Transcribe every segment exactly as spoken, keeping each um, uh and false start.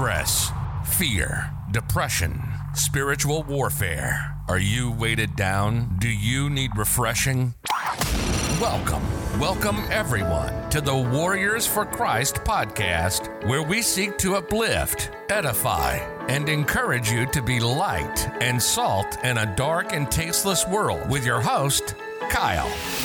stress, fear, depression, spiritual warfare. Are you weighted down? Do you need refreshing? Welcome, welcome everyone to the Warriors for Christ podcast, where we seek to uplift, edify, and encourage you to be light and salt in a dark and tasteless world with your host, Kyle.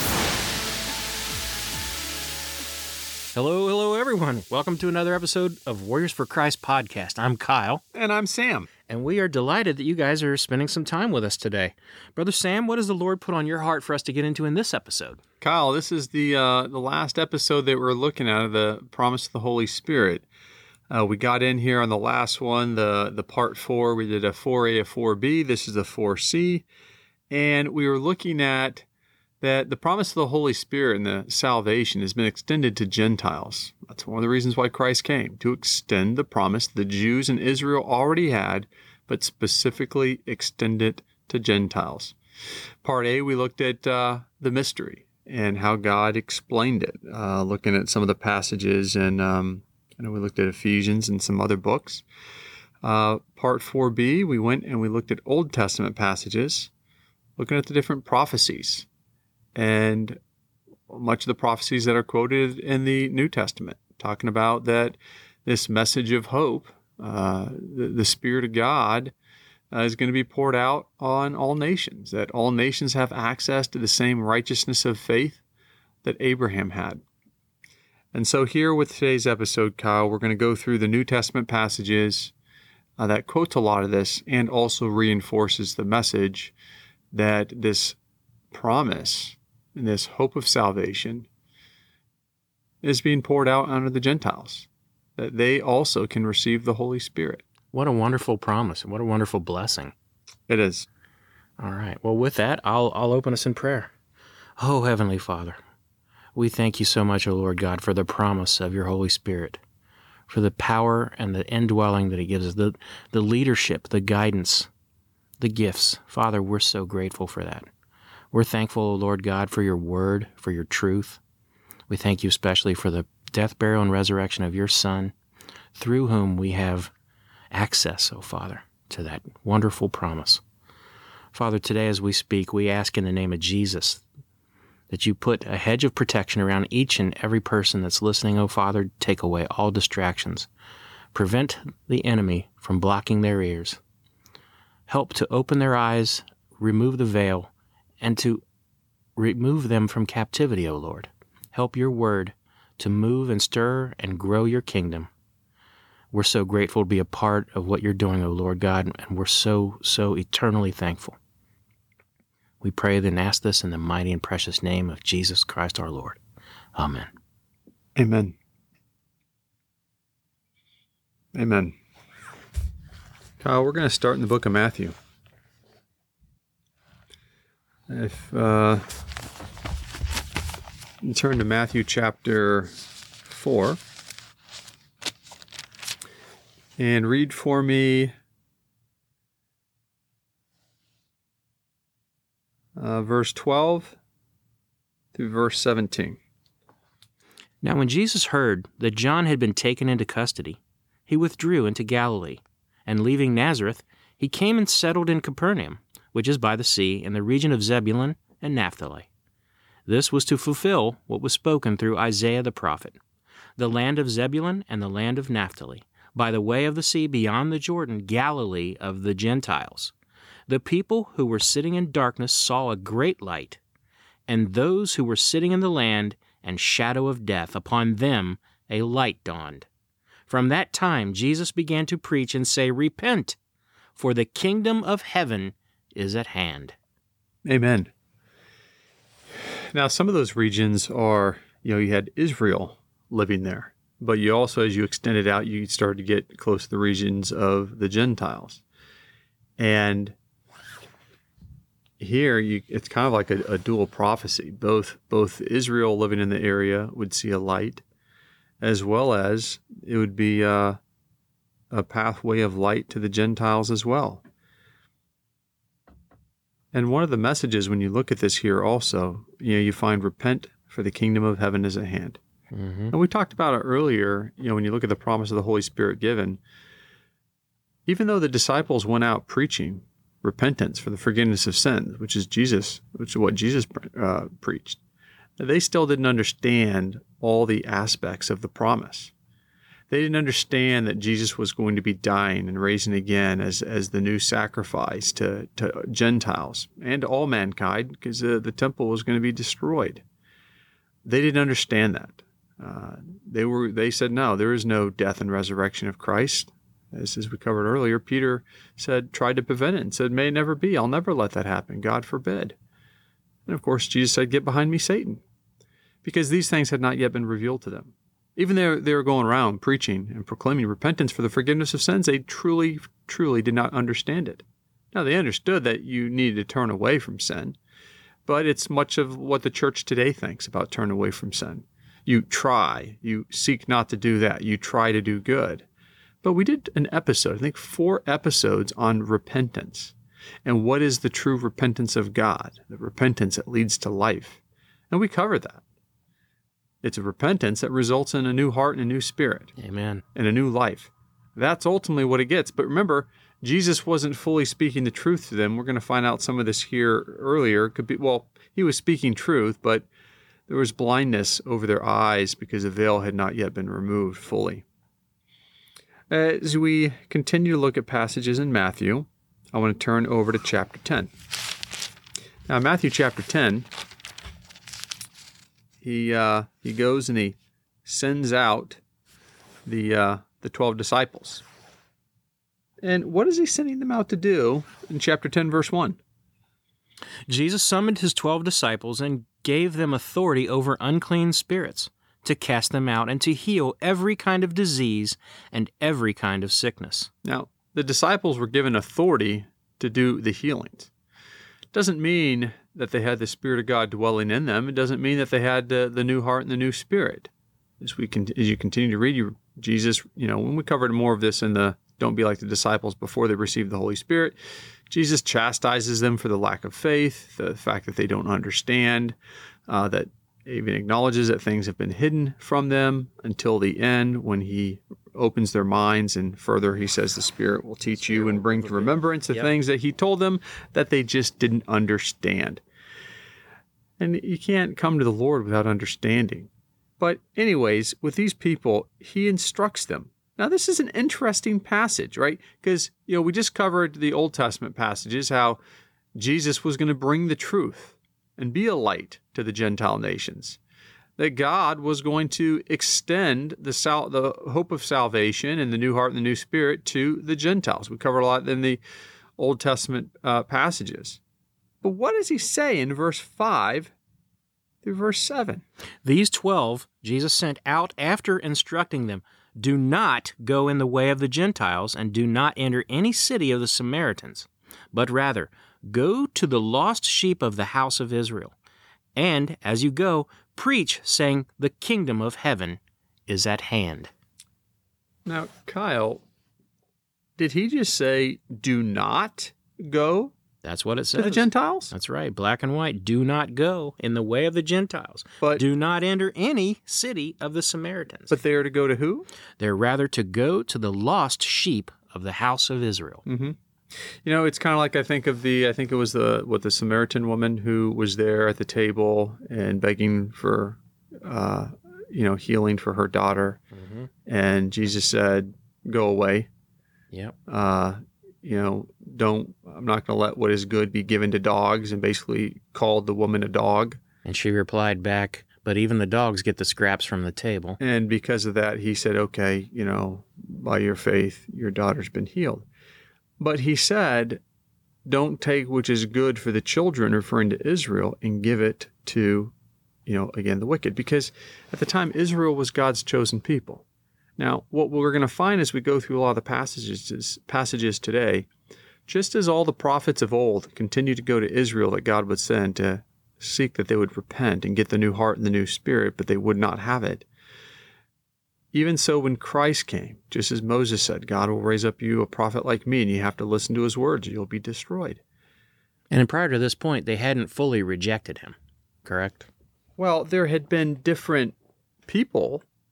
Hello, hello, everyone. Welcome to another episode of Warriors for Christ podcast. I'm Kyle. And I'm Sam. And we are delighted that you guys are spending some time with us today. Brother Sam, what does the Lord put on your heart for us to get into in this episode? Kyle, this is the uh, the last episode that we're looking at of the promise of the Holy Spirit. Uh, we got in here on the last one, the, the part four. We did a four A, a four B. This is a four C. And we were looking at that the promise of the Holy Spirit and the salvation has been extended to Gentiles. That's one of the reasons why Christ came, to extend the promise the Jews in Israel already had, but specifically extend it to Gentiles. Part A, we looked at uh, the mystery and how God explained it, uh, looking at some of the passages, and um, I know we looked at Ephesians and some other books. Uh, part four B, we went and we looked at Old Testament passages, looking at the different prophecies, and much of the prophecies that are quoted in the New Testament, talking about that this message of hope, uh, the, the Spirit of God, uh, is going to be poured out on all nations, that all nations have access to the same righteousness of faith that Abraham had. And so here with today's episode, Kyle, we're going to go through the New Testament passages uh, that quotes a lot of this and also reinforces the message that this promise and this hope of salvation is being poured out onto the Gentiles, that they also can receive the Holy Spirit. What a wonderful promise, and what a wonderful blessing. It is. All right. Well, with that, I'll I'll open us in prayer. Oh, Heavenly Father, we thank you so much, O Lord God, for the promise of your Holy Spirit, for the power and the indwelling that it gives us, the, the leadership, the guidance, the gifts. Father, we're so grateful for that. We're thankful, O Lord God, for your word, for your truth. We thank you especially for the death, burial, and resurrection of your Son, through whom we have access, O Father, to that wonderful promise. Father, today as we speak, we ask in the name of Jesus that you put a hedge of protection around each and every person that's listening, O Father. Take away all distractions. Prevent the enemy from blocking their ears. Help to open their eyes, remove the veil, and to remove them from captivity, O Lord. Help your word to move and stir and grow your kingdom. We're so grateful to be a part of what you're doing, O Lord God, and we're so, so eternally thankful. We pray and ask this in the mighty and precious name of Jesus Christ our Lord. Amen. Amen. Amen. Kyle, we're going to start in the book of Matthew. If uh, you turn to Matthew chapter four and read for me uh, verse twelve through verse seventeen. Now when Jesus heard that John had been taken into custody, he withdrew into Galilee, and leaving Nazareth, he came and settled in Capernaum, which is by the sea, in the region of Zebulun and Naphtali. This was to fulfill what was spoken through Isaiah the prophet. The land of Zebulun and the land of Naphtali, by the way of the sea beyond the Jordan, Galilee of the Gentiles. The people who were sitting in darkness saw a great light, and those who were sitting in the land and shadow of death, upon them a light dawned. From that time Jesus began to preach and say, Repent, for the kingdom of heaven is at hand. Amen. Now, some of those regions are, you know, you had Israel living there, but you also, as you extended out, you started to get close to the regions of the Gentiles. And here, you, it's kind of like a, a dual prophecy. Both, both Israel living in the area would see a light, as well as it would be a, a pathway of light to the Gentiles as well. And one of the messages when you look at this here also, you know, you find repent for the kingdom of heaven is at hand. Mm-hmm. And we talked about it earlier, you know, when you look at the promise of the Holy Spirit given, even though the disciples went out preaching repentance for the forgiveness of sins, which is Jesus, which is what Jesus uh, preached, they still didn't understand all the aspects of the promise. They didn't understand that Jesus was going to be dying and raising again as, as the new sacrifice to, to Gentiles and to all mankind, because uh, the temple was going to be destroyed. They didn't understand that. Uh, they were. They said, no, there is no death and resurrection of Christ. As, as we covered earlier, Peter said, tried to prevent it and said, may it never be. I'll never let that happen. God forbid. And of course, Jesus said, get behind me, Satan, because these things had not yet been revealed to them. Even though they were going around preaching and proclaiming repentance for the forgiveness of sins, they truly, truly did not understand it. Now, they understood that you needed to turn away from sin, but it's much of what the church today thinks about turning away from sin. You try, you seek not to do that, you try to do good. But we did an episode, I think four episodes on repentance and what is the true repentance of God, the repentance that leads to life. And we covered that. It's a repentance that results in a new heart and a new spirit. Amen. And a new life. That's ultimately what it gets. But remember, Jesus wasn't fully speaking the truth to them. We're going to find out some of this here earlier. Could be, well, he was speaking truth, but there was blindness over their eyes because the veil had not yet been removed fully. As we continue to look at passages in Matthew, I want to turn over to chapter ten. Now, Matthew chapter ten, he uh, he goes and he sends out the uh, the twelve disciples. And what is he sending them out to do in chapter ten, verse one? Jesus summoned his twelve disciples and gave them authority over unclean spirits, to cast them out and to heal every kind of disease and every kind of sickness. Now, the disciples were given authority to do the healings. It doesn't mean that they had the Spirit of God dwelling in them. It doesn't mean that they had the, the new heart and the new spirit. As we can, as you continue to read, you, Jesus, you know, when we covered more of this in the Don't Be Like the Disciples before they received the Holy Spirit, Jesus chastises them for the lack of faith, the fact that they don't understand, uh, that even acknowledges that things have been hidden from them until the end when he opens their minds, and further he says the Spirit will teach you and bring to remembrance the Yep. things that he told them that they just didn't understand. And you can't come to the Lord without understanding. But anyways, with these people, he instructs them. Now, this is an interesting passage, right? Because, you know, we just covered the Old Testament passages, how Jesus was going to bring the truth and be a light to the Gentile nations, that God was going to extend the sal- the hope of salvation and the new heart and the new spirit to the Gentiles. We covered a lot in the Old Testament uh, passages. But what does he say in verse five through verse seven? These twelve Jesus sent out after instructing them, do not go in the way of the Gentiles, and do not enter any city of the Samaritans, but rather go to the lost sheep of the house of Israel. And as you go, preach, saying, the kingdom of heaven is at hand. Now, Kyle, did he just say, do not go That's what it says. to the Gentiles? That's right, black and white. Do not go in the way of the Gentiles. But do not enter any city of the Samaritans. But they are to go to who? They're rather to go to the lost sheep of the house of Israel. Mm-hmm. You know, it's kind of like I think of the, I think it was the, what, the Samaritan woman who was there at the table and begging for, uh, you know, healing for her daughter. Mm-hmm. And Jesus said, go away. Yep. Uh, you know, don't, I'm not going to let what is good be given to dogs, and basically called the woman a dog. And she replied back, but even the dogs get the scraps from the table. And because of that, he said, okay, you know, by your faith, your daughter's been healed. But he said, don't take which is good for the children, referring to Israel, and give it to, you know, again, the wicked. Because at the time, Israel was God's chosen people. Now, what we're going to find as we go through a lot of the passages, passages today, just as all the prophets of old continued to go to Israel that God would send to seek that they would repent and get the new heart and the new spirit, but they would not have it. Even so, when Christ came, just as Moses said, God will raise up you a prophet like me, and you have to listen to his words, or you'll be destroyed. And prior to this point, they hadn't fully rejected him, correct? Well, there had been different people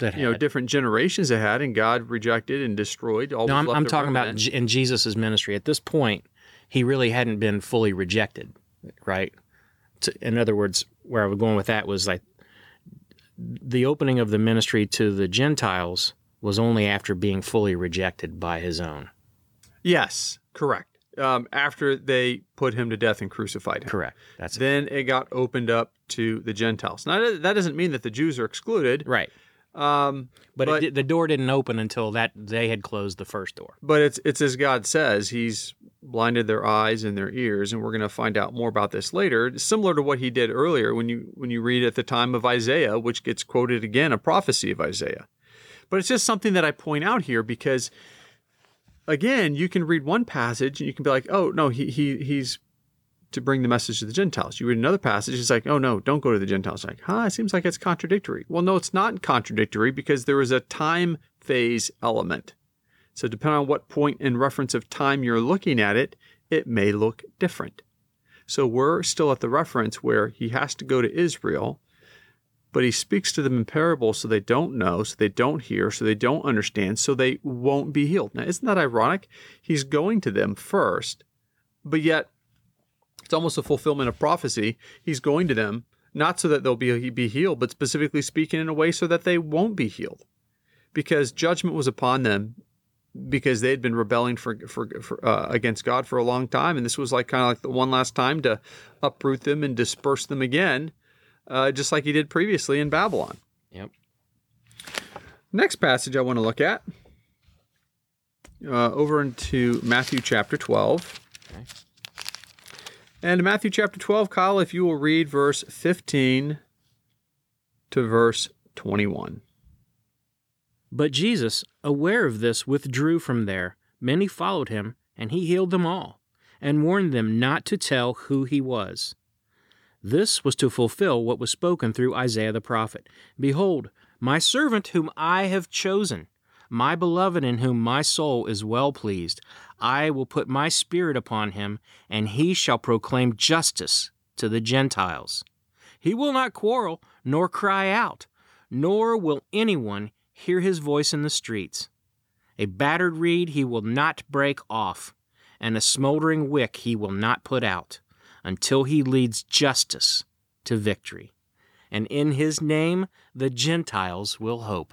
that you know, had. different generations that had, and God rejected and destroyed all. No, was I'm, left I'm of talking about remnant. J- in Jesus' ministry. At this point, he really hadn't been fully rejected, right? To, in other words, where I was going with that was like the opening of the ministry to the Gentiles was only after being fully rejected by his own. Yes, correct. Um, after they put him to death and crucified him. Correct. That's it. Then it got opened up to the Gentiles. Now, that doesn't mean that the Jews are excluded. Right. Um, But, but it, did- the door didn't open until that they had closed the first door. but it's it's as God says. He's blinded their eyes and their ears, and we're going to find out more about this later. Similar to what he did earlier when you when you read at the time of Isaiah, which gets quoted again, a prophecy of Isaiah. But it's just something that I point out here because, again, you can read one passage and you can be like, oh, no, he he he's to bring the message to the Gentiles. You read another passage, it's like, oh, no, don't go to the Gentiles. Like, huh, it seems like it's contradictory. Well, no, it's not contradictory because there is a time phase element. So depending on what point in reference of time you're looking at it, it may look different. So we're still at the reference where he has to go to Israel, but he speaks to them in parables so they don't know, so they don't hear, so they don't understand, so they won't be healed. Now, isn't that ironic? He's going to them first, but yet it's almost a fulfillment of prophecy. He's going to them, not so that they'll be, be healed, but specifically speaking in a way so that they won't be healed. Because judgment was upon them because they had been rebelling for, for, for uh, against God for a long time. And this was like kind of like the one last time to uproot them and disperse them again, uh, just like he did previously in Babylon. Yep. Next passage I want to look at, uh, over into Matthew chapter twelve. Okay. And in Matthew chapter twelve, Kyle, if you will read verse fifteen to verse twenty-one. But Jesus, aware of this, withdrew from there. Many followed him, and he healed them all, and warned them not to tell who he was. This was to fulfill what was spoken through Isaiah the prophet. Behold, my servant whom I have chosen, my beloved in whom my soul is well pleased. I will put my spirit upon him, and he shall proclaim justice to the Gentiles. He will not quarrel, nor cry out, nor will anyone hear his voice in the streets. A battered reed he will not break off, and a smoldering wick he will not put out, until he leads justice to victory. And in his name the Gentiles will hope.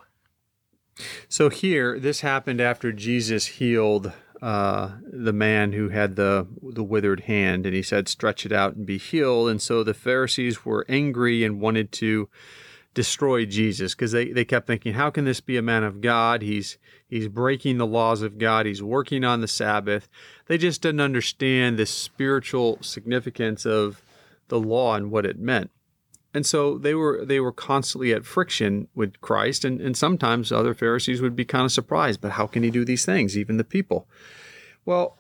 So here, this happened after Jesus healed uh, the man who had the the withered hand, and he said, stretch it out and be healed. And so the Pharisees were angry and wanted to destroy Jesus because they, they kept thinking, how can this be a man of God? He's he's breaking the laws of God. He's working on the Sabbath. They just didn't understand the spiritual significance of the law and what it meant. And so they were they were constantly at friction with Christ, and, and sometimes other Pharisees would be kind of surprised, but how can he do these things, even the people? Well,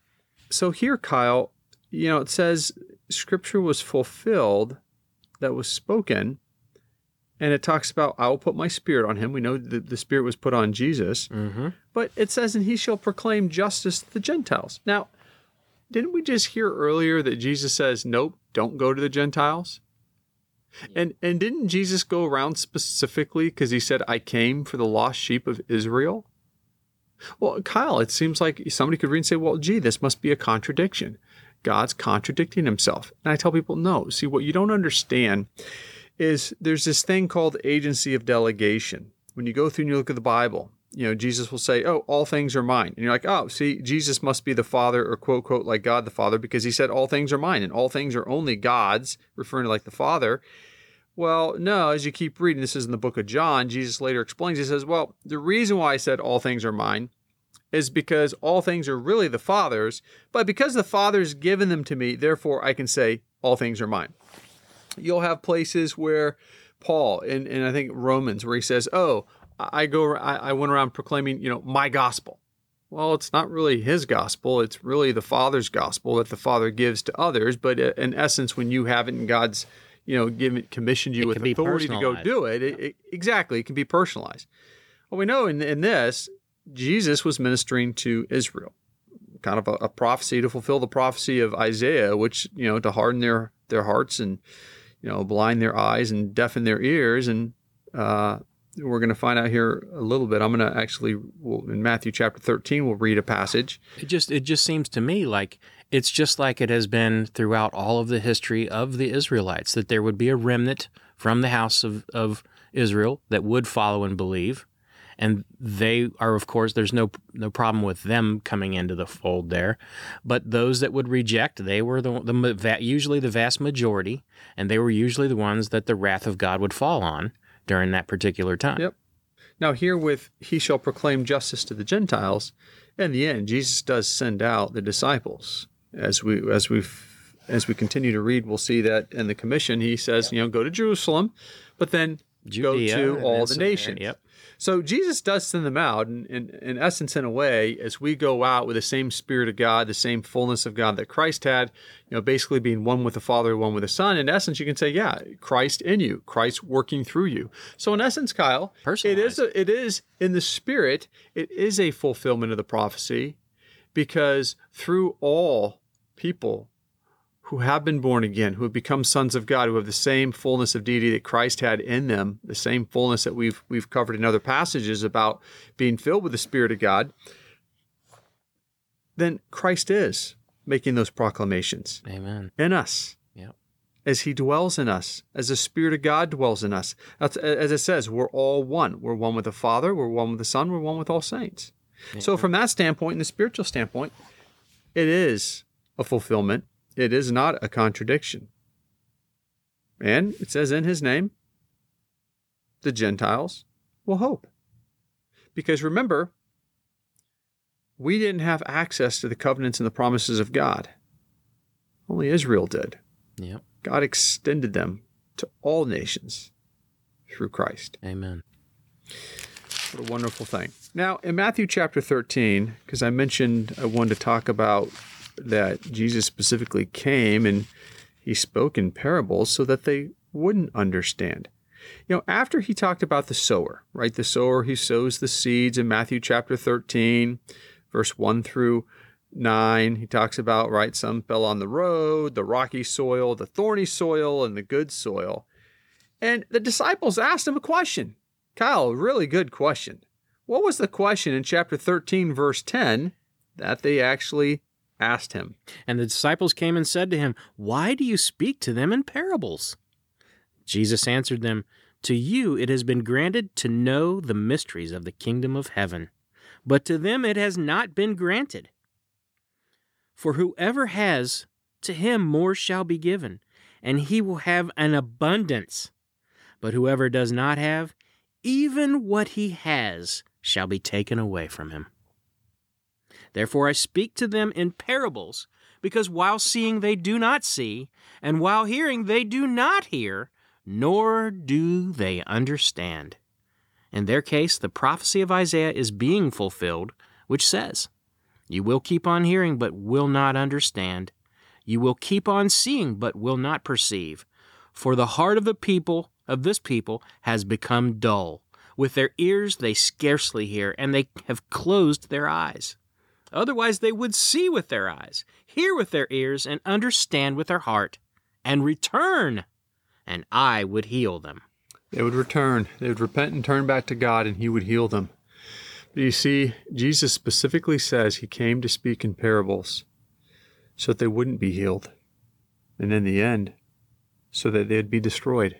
so here, Kyle, you know, it says Scripture was fulfilled that was spoken, and it talks about, I will put my spirit on him. We know that the spirit was put on Jesus, Mm-hmm. but it says, and he shall proclaim justice to the Gentiles. Now, didn't we just hear earlier that Jesus says, nope, don't go to the Gentiles? And and didn't Jesus go around specifically because he said, I came for the lost sheep of Israel? Well, Kyle, it seems like somebody could read and say, well, gee, this must be a contradiction. God's contradicting himself. And I tell people, no. See, what you don't understand is there's this thing called agency of delegation. When you go through and you look at the Bible, you know, Jesus will say, oh, all things are mine. And you're like, oh, see, Jesus must be the Father, or quote, quote, like God the Father, because he said all things are mine and all things are only God's, referring to like the Father. Well, no, as you keep reading, this is in the book of John, Jesus later explains, he says, well, the reason why I said all things are mine is because all things are really the Father's, but because the Father's given them to me, therefore I can say all things are mine. You'll have places where Paul, and, and I think Romans, where he says, oh, I go, I, I went around proclaiming, you know, my gospel. Well, it's not really his gospel. It's really the Father's gospel that the Father gives to others. But in essence, when you have it in God's, you know, given, commissioned you It with can be authority to go do it, it, it, exactly, it can be personalized. Well, we know in, in this, Jesus was ministering to Israel, kind of a, a prophecy to fulfill the prophecy of Isaiah, which, you know, to harden their, their hearts and, you know, blind their eyes and deafen their ears. And uh, we're going to find out here a little bit. I'm going to actually, we'll, in Matthew chapter thirteen, we'll read a passage. It just it just seems to me like it's just like it has been throughout all of the history of the Israelites, that there would be a remnant from the house of, of Israel that would follow and believe. And they are, of course, there's no no problem with them coming into the fold there. But those that would reject, they were the, the usually the vast majority, and they were usually the ones that the wrath of God would fall on during that particular time. Yep. Now here with, he shall proclaim justice to the Gentiles. In the end, Jesus does send out the disciples. As we as we as we continue to read, we'll see that in the commission, he says, you know, go to Jerusalem, but then Judea, go to all the Samaria. nations. Yep. So Jesus does send them out, and in, in essence, in a way, as we go out with the same Spirit of God, the same fullness of God that Christ had, you know, basically being one with the Father, one with the Son. In essence, you can say, yeah, Christ in you, Christ working through you. So in essence, Kyle, it is a, it is in the Spirit, it is a fulfillment of the prophecy, because through all people who have been born again, who have become sons of God, who have the same fullness of deity that Christ had in them, the same fullness that we've we've covered in other passages about being filled with the Spirit of God, then Christ is making those proclamations. Amen. In us. Yep. As he dwells in us, as the Spirit of God dwells in us. That's, as it says, we're all one. We're one with the Father, we're one with the Son, we're one with all saints. Amen. So from that standpoint, in the spiritual standpoint, it is a fulfillment. It is not a contradiction. And it says in his name, the Gentiles will hope. Because remember, we didn't have access to the covenants and the promises of God. Only Israel did. Yep. God extended them to all nations through Christ. Amen. What a wonderful thing. Now, in Matthew chapter thirteen, because I mentioned I wanted to talk about that Jesus specifically came and he spoke in parables so that they wouldn't understand. You know, after he talked about the sower, right? The sower, he sows the seeds in Matthew chapter thirteen, verse one through nine. He talks about, right, some fell on the road, the rocky soil, the thorny soil, and the good soil. And the disciples asked him a question. Kyle, a really good question. What was the question in chapter thirteen, verse ten, that they actually asked him? And the disciples came and said to him, "Why do you speak to them in parables?" Jesus answered them, "To you it has been granted to know the mysteries of the kingdom of heaven, but to them it has not been granted. For whoever has, to him more shall be given, and he will have an abundance. But whoever does not have, even what he has shall be taken away from him. Therefore I speak to them in parables, because while seeing they do not see, and while hearing they do not hear, nor do they understand." In their case, the prophecy of Isaiah is being fulfilled, which says, "You will keep on hearing, but will not understand. You will keep on seeing, but will not perceive. For the heart of the people, of this people, has become dull. With their ears they scarcely hear, and they have closed their eyes. Otherwise they would see with their eyes, hear with their ears, and understand with their heart, and return, and I would heal them." They would return. They would repent and turn back to God, and he would heal them. But you see, Jesus specifically says he came to speak in parables so that they wouldn't be healed. And in the end, so that they'd be destroyed.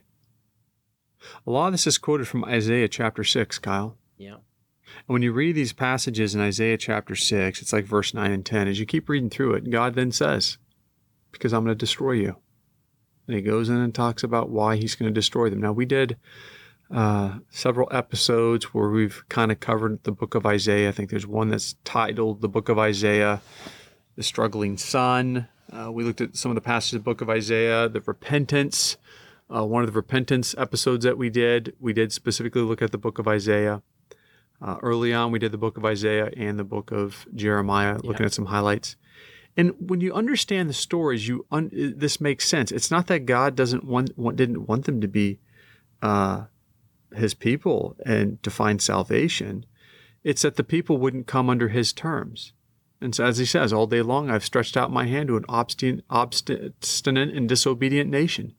A lot of this is quoted from Isaiah chapter six, Kyle. Yeah. And when you read these passages in Isaiah chapter six, it's like verse nine and ten. As you keep reading through it, God then says, "Because I'm going to destroy you." And he goes in and talks about why he's going to destroy them. Now, we did uh, several episodes where we've kind of covered the book of Isaiah. I think there's one that's titled The Book of Isaiah, The Struggling Son. Uh, we looked at some of the passages of the book of Isaiah, the repentance. Uh, one of the repentance episodes that we did, we did specifically look at the book of Isaiah. Uh, early on, we did the book of Isaiah and the book of Jeremiah, looking yeah. at some highlights. And when you understand the stories, you un- this makes sense. It's not that God doesn't want, want didn't want them to be uh, his people and to find salvation. It's that the people wouldn't come under his terms. And so, as he says, all day long I've stretched out my hand to an obstinate, obstinate and disobedient nation.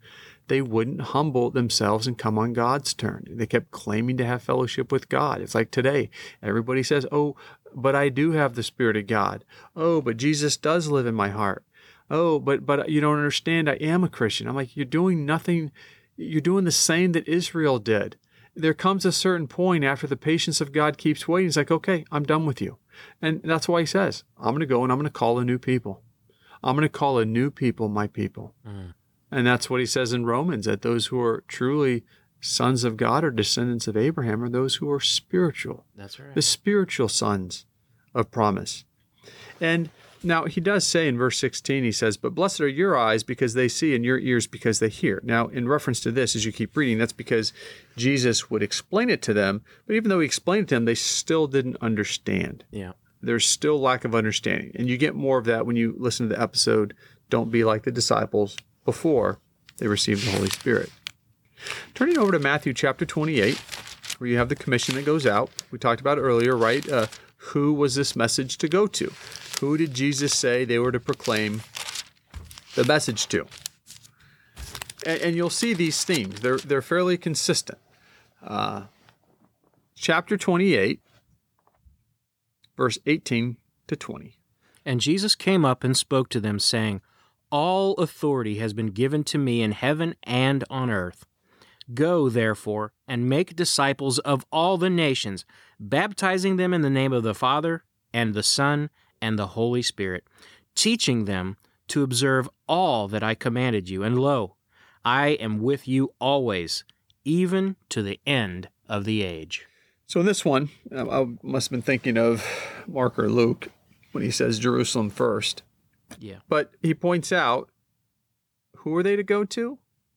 they wouldn't humble themselves and come on God's turn. They kept claiming to have fellowship with God. It's like today, everybody says, oh, but I do have the Spirit of God. Oh, but Jesus does live in my heart. Oh, but but you don't understand, I am a Christian. I'm like, you're doing nothing, you're doing the same that Israel did. There comes a certain point after the patience of God keeps waiting. He's like, okay, I'm done with you. And that's why he says, I'm going to go and I'm going to call a new people. I'm going to call a new people my people. Mm. And that's what he says in Romans, that those who are truly sons of God or descendants of Abraham are those who are spiritual. That's right. The spiritual sons of promise. And now he does say in verse sixteen, he says, but blessed are your eyes because they see and your ears because they hear. Now, in reference to this, as you keep reading, that's because Jesus would explain it to them. But even though he explained it to them, they still didn't understand. Yeah. There's still lack of understanding. And you get more of that when you listen to the episode, Don't Be Like the Disciples, before they received the Holy Spirit. Turning over to Matthew chapter twenty-eight, where you have the commission that goes out. We talked about earlier, right? Uh, who was this message to go to? Who did Jesus say they were to proclaim the message to? And, and you'll see these themes. They're, they're fairly consistent. Uh, chapter twenty-eight, verse eighteen to twenty. And Jesus came up and spoke to them, saying, all authority has been given to me in heaven and on earth. Go, therefore, and make disciples of all the nations, baptizing them in the name of the Father and the Son and the Holy Spirit, teaching them to observe all that I commanded you. And lo, I am with you always, even to the end of the age. So in this one, I must have been thinking of Mark or Luke when he says Jerusalem first. Yeah. But he points out, who are they to go to?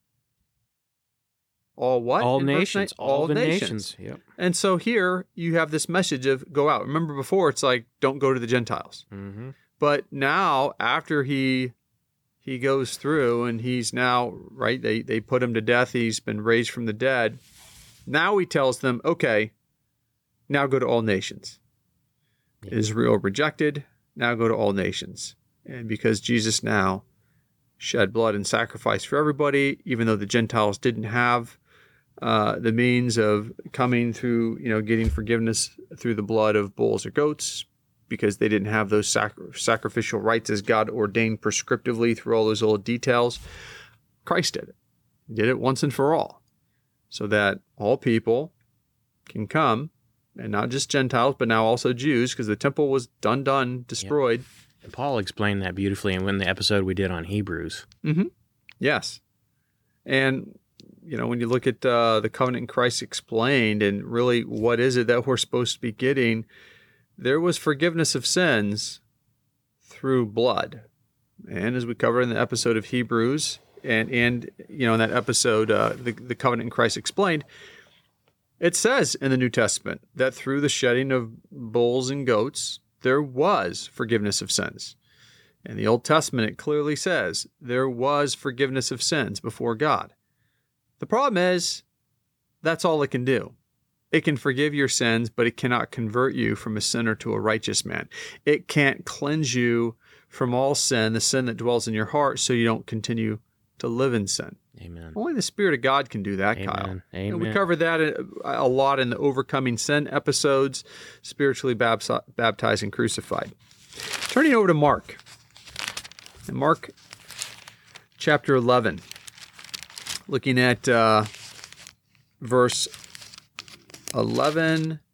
All what? All In nations. All, all the nations. nations. Yep. And so here you have this message of go out. Remember before it's like, don't go to the Gentiles. Mm-hmm. But now after he he goes through and he's now, right, they, they put him to death. He's been raised from the dead. Now he tells them, okay, now go to all nations. Yeah. Israel rejected. Now go to all nations. And because Jesus now shed blood and sacrifice for everybody, even though the Gentiles didn't have uh, the means of coming through, you know, getting forgiveness through the blood of bulls or goats, because they didn't have those sacri- sacrificial rites as God ordained prescriptively through all those little details, Christ did it. He did it once and for all, so that all people can come, and not just Gentiles, but now also Jews, because the temple was done, done, destroyed. Yep. And Paul explained that beautifully in the episode we did on Hebrews. Mm-hmm. Yes. And, you know, when you look at uh, the covenant in Christ explained and really what is it that we're supposed to be getting, there was forgiveness of sins through blood. And as we covered in the episode of Hebrews and, and you know, in that episode, uh, the, the covenant in Christ explained, it says in the New Testament that through the shedding of bulls and goats, there was forgiveness of sins. In the Old Testament, it clearly says there was forgiveness of sins before God. The problem is, that's all it can do. It can forgive your sins, but it cannot convert you from a sinner to a righteous man. It can't cleanse you from all sin, the sin that dwells in your heart, so you don't continue to live in sin. Amen. Only the Spirit of God can do that, Amen. Kyle. Amen. And we covered that a, a lot in the Overcoming Sin episodes, spiritually bapti- baptized and crucified. Turning over to Mark. In Mark chapter eleven, looking at uh, verse eleven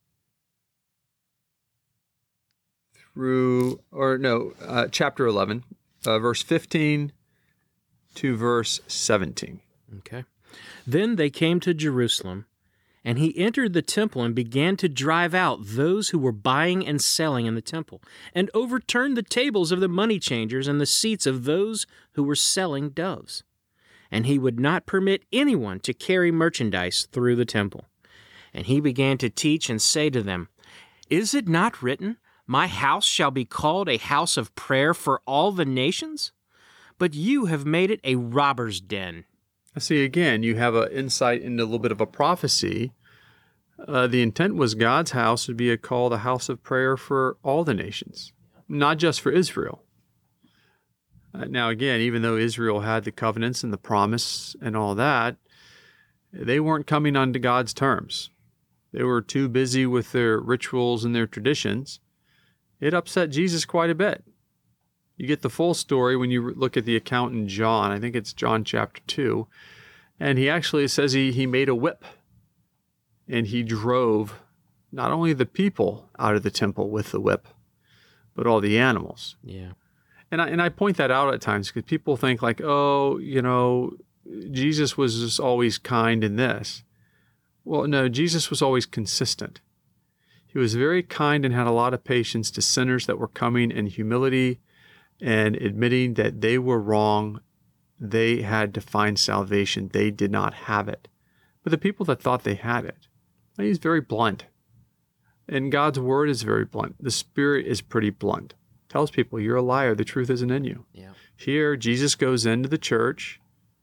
through, or no, uh, chapter eleven, uh, verse fifteen to verse seventeen. Okay. Then they came to Jerusalem, and he entered the temple and began to drive out those who were buying and selling in the temple, and overturned the tables of the money changers and the seats of those who were selling doves. And he would not permit anyone to carry merchandise through the temple. And he began to teach and say to them, Is it not written, My house shall be called a house of prayer for all the nations? But you have made it a robber's den. See, again, you have an insight into a little bit of a prophecy. Uh, the intent was God's house would be a called a house of prayer for all the nations, not just for Israel. Uh, now, again, even though Israel had the covenants and the promise and all that, they weren't coming onto God's terms. They were too busy with their rituals and their traditions. It upset Jesus quite a bit. You get the full story when you look at the account in John. I think it's John chapter two. And he actually says he, he made a whip. And he drove not only the people out of the temple with the whip, but all the animals. Yeah. And I, and I point that out at times because people think like, oh, you know, Jesus was just always kind in this. Well, no, Jesus was always consistent. He was very kind and had a lot of patience to sinners that were coming in humility and admitting that they were wrong. They had to find salvation. They did not have it. But the people that thought they had it, he's very blunt. And God's word is very blunt. The Spirit is pretty blunt. Tells people, you're a liar. The truth isn't in you. Yeah. Here, Jesus goes into the church,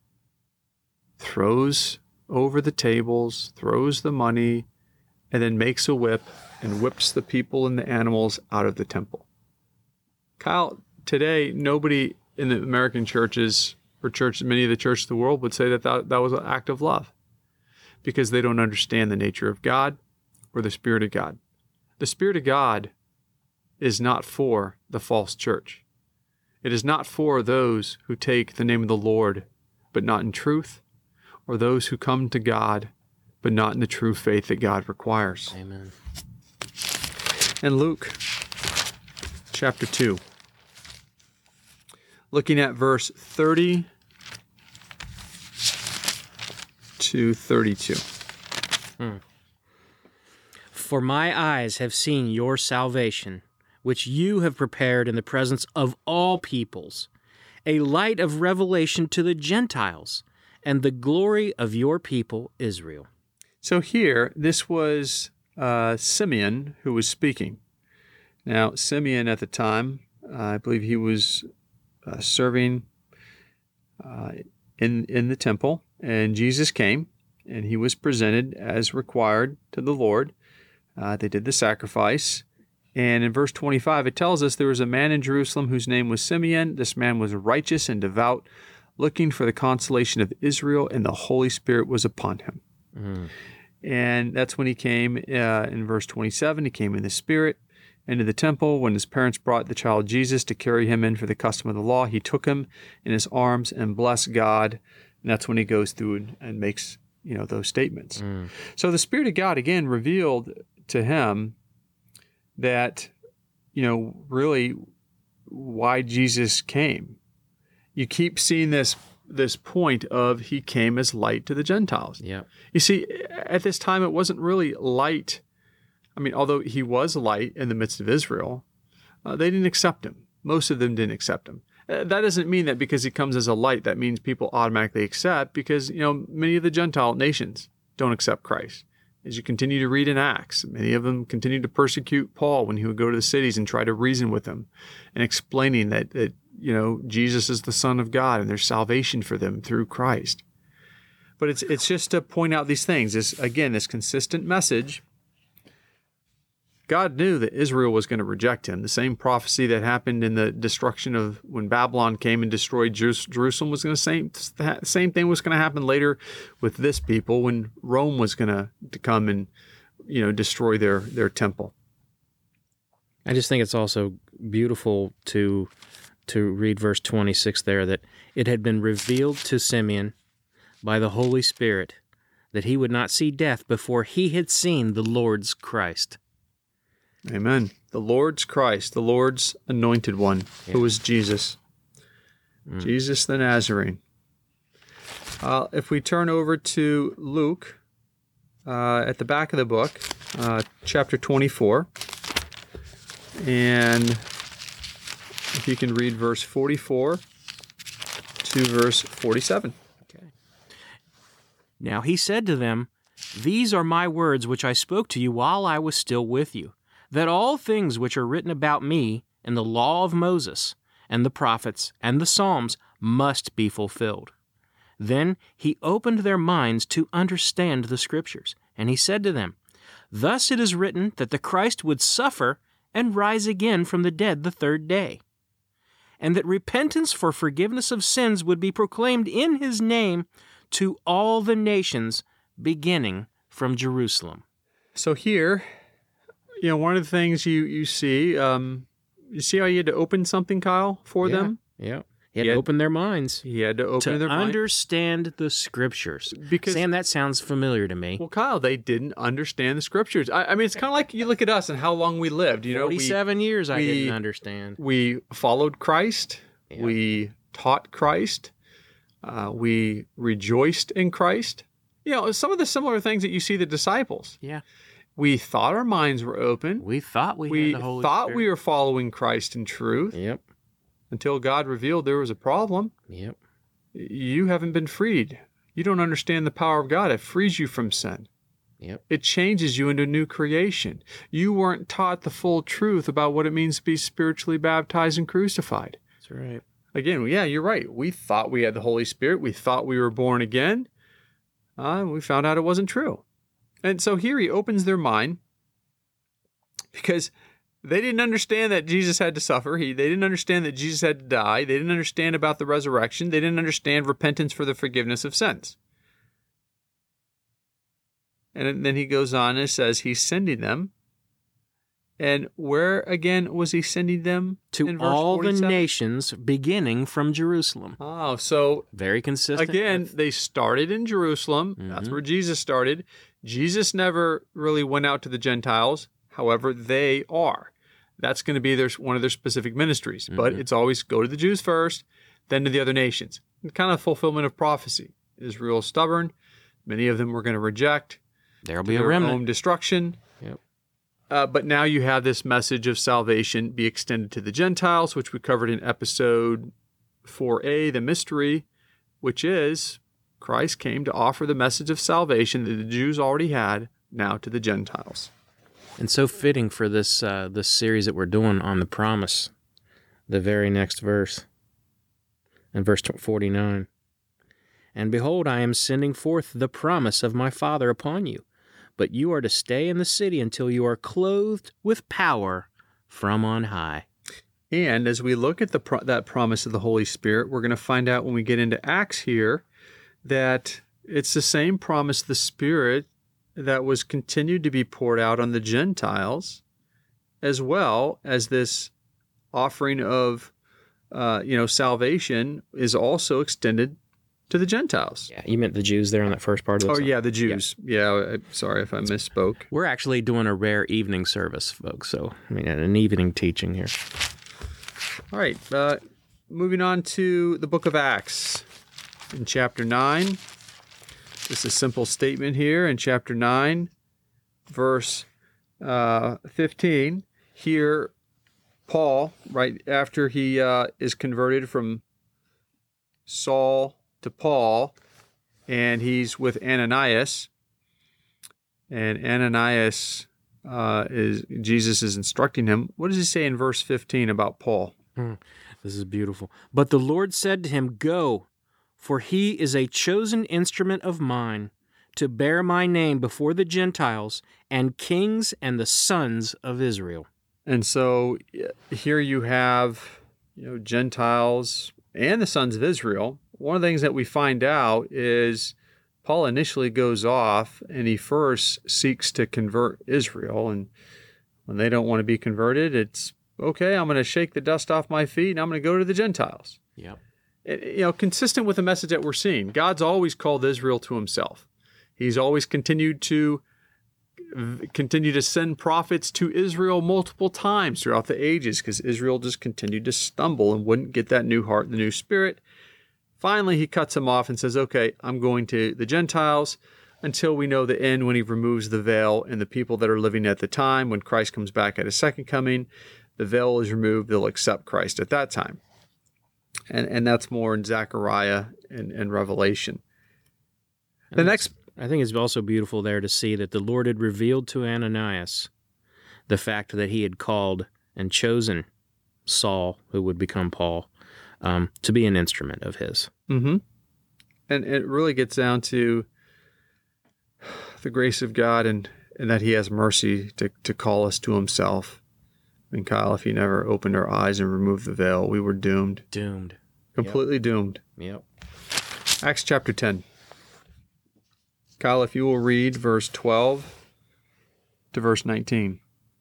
throws over the tables, throws the money, and then makes a whip and whips the people and the animals out of the temple. Kyle, today, nobody in the American churches or church, many of the churches of the world would say that that, that was an act of love because they don't understand the nature of God or the Spirit of God. The Spirit of God is not for the false church. It is not for those who take the name of the Lord, but not in truth, or those who come to God, but not in the true faith that God requires. Amen. And Luke chapter two, looking at verse thirty to thirty-two. Hmm. For my eyes have seen your salvation, which you have prepared in the presence of all peoples, a light of revelation to the Gentiles, and the glory of your people Israel. So here, this was uh, Simeon who was speaking. Now, Simeon at the time, uh, I believe he was uh, serving uh, in in the temple, and Jesus came, and he was presented as required to the Lord. Uh, they did the sacrifice. And in verse twenty-five, it tells us there was a man in Jerusalem whose name was Simeon. This man was righteous and devout, looking for the consolation of Israel, and the Holy Spirit was upon him. Mm. And that's when he came, uh, in verse twenty-seven, he came in the Spirit into the temple. When his parents brought the child Jesus to carry him in for the custom of the law, he took him in his arms and blessed God. And that's when he goes through and, and makes, you know, those statements. Mm. So the Spirit of God, again, revealed to him that, you know, really why Jesus came. You keep seeing this this point of he came as light to the Gentiles. Yeah. You see, at this time, it wasn't really light. I mean, although he was light in the midst of Israel, uh, they didn't accept him. Most of them didn't accept him. Uh, that doesn't mean that because he comes as a light, that means people automatically accept, because, you know, many of the Gentile nations don't accept Christ. As you continue to read in Acts, many of them continued to persecute Paul when he would go to the cities and try to reason with them and explaining that, that you know, Jesus is the Son of God and there's salvation for them through Christ. But it's it's just to point out these things. This, again, this consistent message. God knew that Israel was going to reject him. The same prophecy that happened in the destruction of when Babylon came and destroyed Jerusalem was going to same same thing was going to happen later with this people when Rome was going to, to come and, you know, destroy their their temple. I just think it's also beautiful to to read verse twenty-six there, that it had been revealed to Simeon by the Holy Spirit that he would not see death before he had seen the Lord's Christ. Amen. The Lord's Christ, the Lord's anointed one, yeah. Who was Jesus. Mm. Jesus the Nazarene. Uh, if we turn over to Luke, uh, at the back of the book, uh, chapter twenty-four, and if you can read verse forty-four to verse forty-seven. Okay. Now he said to them, "These are my words which I spoke to you while I was still with you, that all things which are written about me in the law of Moses and the prophets and the Psalms must be fulfilled." Then he opened their minds to understand the Scriptures, and he said to them, "Thus it is written that the Christ would suffer and rise again from the dead the third day, and that repentance for forgiveness of sins would be proclaimed in his name to all the nations, beginning from Jerusalem. So here, you know, one of the things you, you see, um, you see how you had to open something, Kyle, for yeah, them? Yeah. He had He had- to open their minds He had to open to their mind. understand the Scriptures. Because- Sam, that sounds familiar to me. Well, Kyle, they didn't understand the Scriptures. I, I mean, it's kind of like you look at us and how long we lived. You know, we, Forty-seven years I we- didn't understand. we followed Christ. Yeah. We taught Christ. Uh, we rejoiced in Christ. You know, some of the similar things that you see the disciples. Yeah. We thought our minds were open. We thought we, We had the Holy thought Spirit. we were following Christ in truth Yep. until God revealed there was a problem. Yep. You haven't been freed. You don't understand the power of God. It frees you from sin. Yep. It changes you into a new creation. You weren't taught the full truth about what it means to be spiritually baptized and crucified. That's right. Again, yeah, you're right. We thought we had the Holy Spirit. We thought we were born again. Uh, we found out it wasn't true. And so here he opens their mind because they didn't understand that Jesus had to suffer. He, they didn't understand that Jesus had to die. They didn't understand about the resurrection. They didn't understand repentance for the forgiveness of sins. And then he goes on and says he's sending them. And where, again, was he sending them? To in verse all the forty-seven? nations, beginning from Jerusalem. Oh, so Very consistent. again, with- they started in Jerusalem. That's Mhm. where Jesus started. Jesus never really went out to the Gentiles. However, they are. That's going to be their, one of their specific ministries. But Mhm. it's always go to the Jews first, then to the other nations. Kind of fulfillment of prophecy. Israel is stubborn. Many of them were going to reject there'll be a their remnant. own destruction. Yep. Uh, but now you have this message of salvation be extended to the Gentiles, which we covered in episode four A, the mystery, which is Christ came to offer the message of salvation that the Jews already had, now to the Gentiles. And so fitting for this uh, this series that we're doing on the promise. The very next verse, in verse forty-nine. And behold, I am sending forth the promise of my Father upon you, but you are to stay in the city until you are clothed with power from on high. And as we look at the pro- that promise of the Holy Spirit, we're going to find out when we get into Acts here that it's the same promise of the Spirit that was continued to be poured out on the Gentiles, as well as this offering of, uh, you know, salvation is also extended to the Gentiles. Yeah, you meant the Jews there on that first part of the Oh, yeah, the Jews. Yeah, I, sorry if I misspoke. We're actually doing a rare evening service, folks. So, I mean, an evening teaching here. All right, uh, moving on to the book of Acts in chapter nine. Just a simple statement here in chapter nine, verse uh, fifteen. Here, Paul, right after he uh, is converted from Saul to Paul, and he's with Ananias, and Ananias uh, is Jesus is instructing him. What does he say in verse fifteen about Paul? This is beautiful. But the Lord said to him, Go, for he is a chosen instrument of mine to bear my name before the Gentiles and kings and the sons of Israel. And so here you have, you know, Gentiles and the sons of Israel. One of the things that we find out is Paul initially goes off and he first seeks to convert Israel. And when they don't want to be converted, it's, okay, I'm going to shake the dust off my feet and I'm going to go to the Gentiles. Yep. It- you know, consistent with the message that we're seeing. God's always called Israel to himself. He's always continued to continue to send prophets to Israel multiple times throughout the ages because Israel just continued to stumble and wouldn't get that new heart and the new spirit. Finally, he cuts them off and says, okay, I'm going to the Gentiles until we know the end when he removes the veil and the people that are living at the time. When Christ comes back at his second coming, the veil is removed. They'll accept Christ at that time. And and that's more in Zechariah and, and Revelation. The And next... I think it's also beautiful there to see that the Lord had revealed to Ananias the fact that he had called and chosen Saul, who would become Paul, um, to be an instrument of his. Mm-hmm. And it really gets down to the grace of God and, and that he has mercy to, to call us to himself. And Kyle, if he never opened our eyes and removed the veil, we were doomed. Doomed. Completely yep. doomed. Yep. Acts chapter ten. Kyle, if you will read verse twelve to verse nineteen.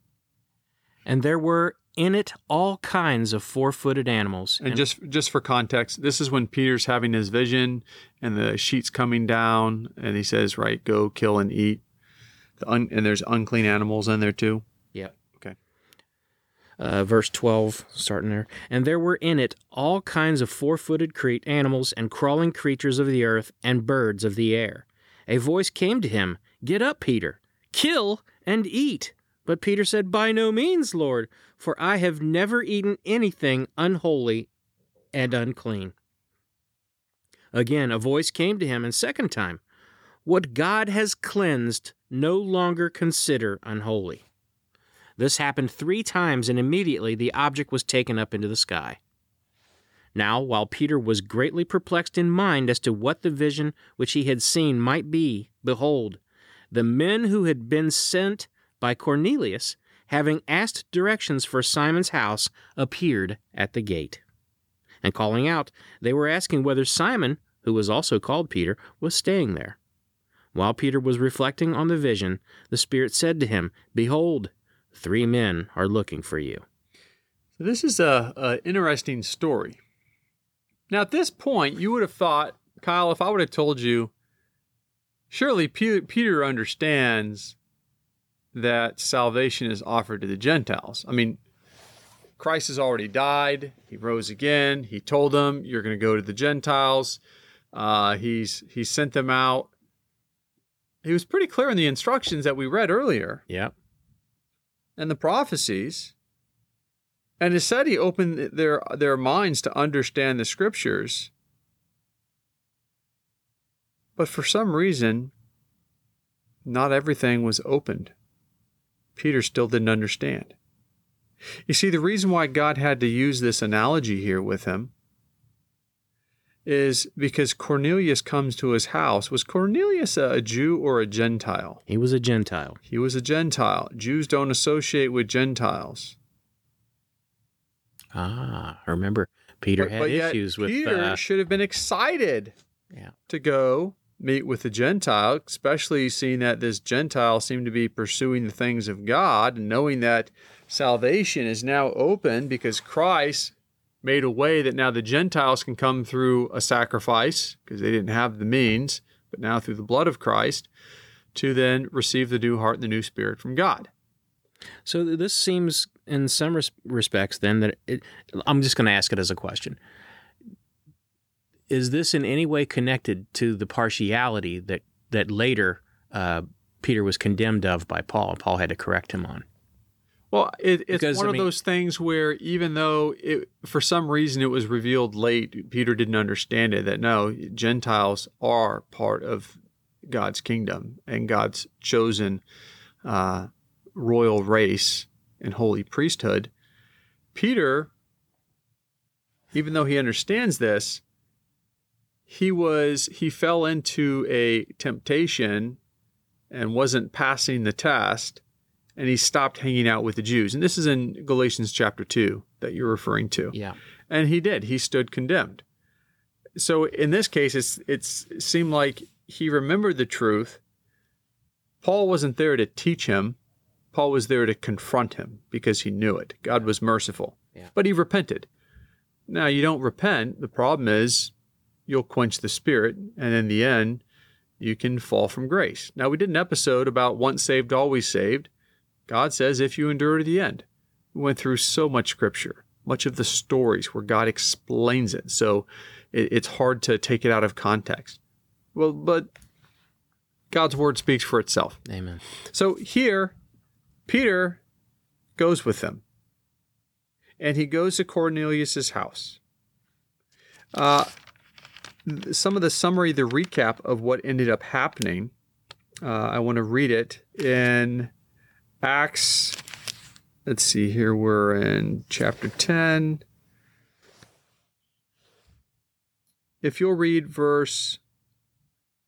And there were in it all kinds of four-footed animals. And, and just just for context, this is when Peter's having his vision and the sheet's coming down, and he says, right, go kill and eat. The un, and there's unclean animals in there too. Yep. Okay. Uh, verse twelve, starting there. And there were in it all kinds of four-footed cre- animals and crawling creatures of the earth and birds of the air. A voice came to him, Get up, Peter, kill and eat. But Peter said, By no means, Lord, for I have never eaten anything unholy and unclean. Again, a voice came to him a second time, What God has cleansed, no longer consider unholy. This happened three times, and immediately the object was taken up into the sky. Now, while Peter was greatly perplexed in mind as to what the vision which he had seen might be, behold, the men who had been sent by Cornelius, having asked directions for Simon's house, appeared at the gate. And calling out, they were asking whether Simon, who was also called Peter, was staying there. While Peter was reflecting on the vision, the Spirit said to him, Behold, three men are looking for you. So this is a, a interesting story. Now, at this point, you would have thought, Kyle, if I would have told you, surely Peter, Peter understands that salvation is offered to the Gentiles. I mean, Christ has already died. He rose again. He told them, you're going to go to the Gentiles. Uh, he's he sent them out. He was pretty clear in the instructions that we read earlier. Yep. And the prophecies. And it said he opened their, their minds to understand the Scriptures. But for some reason, not everything was opened. Peter still didn't understand. You see, the reason why God had to use this analogy here with him is because Cornelius comes to his house. Was Cornelius a Jew or a Gentile? He was a Gentile. He was a Gentile. Jews don't associate with Gentiles. Ah, remember, Peter but, had but issues with... Peter uh, should have been excited yeah. to go meet with the Gentile, especially seeing that this Gentile seemed to be pursuing the things of God and knowing that salvation is now open because Christ made a way that now the Gentiles can come through a sacrifice because they didn't have the means, but now through the blood of Christ to then receive the new heart and the new spirit from God. So this seems in some res- respects then that it, I'm just going to ask it as a question. Is this in any way connected to the partiality that, that later uh, Peter was condemned of by Paul, and Paul had to correct him on? Well, it, it's Because, one I of mean, those things where even though it, for some reason it was revealed late, Peter didn't understand it, that no, Gentiles are part of God's kingdom and God's chosen uh, royal race and holy priesthood. Peter, even though he understands this, he was he fell into a temptation and wasn't passing the test, and he stopped hanging out with the Jews. And this is in Galatians chapter two that you're referring to. Yeah. And he did. He stood condemned. So in this case, it's it's it seemed like he remembered the truth. Paul wasn't there to teach him. Paul was there to confront him because he knew it. God was merciful. Yeah. But he repented. Now, you don't repent. The problem is you'll quench the Spirit, and in the end, you can fall from grace. Now, we did an episode about once saved, always saved. God says, if you endure to the end. We went through so much Scripture, much of the stories where God explains it. So it, it's hard to take it out of context. Well, but God's Word speaks for itself. Amen. So here, Peter goes with them. And he goes to Cornelius' house. Uh, some of the summary, the recap of what ended up happening, uh, I want to read it in Acts. Let's see here. We're in chapter ten. If you'll read verse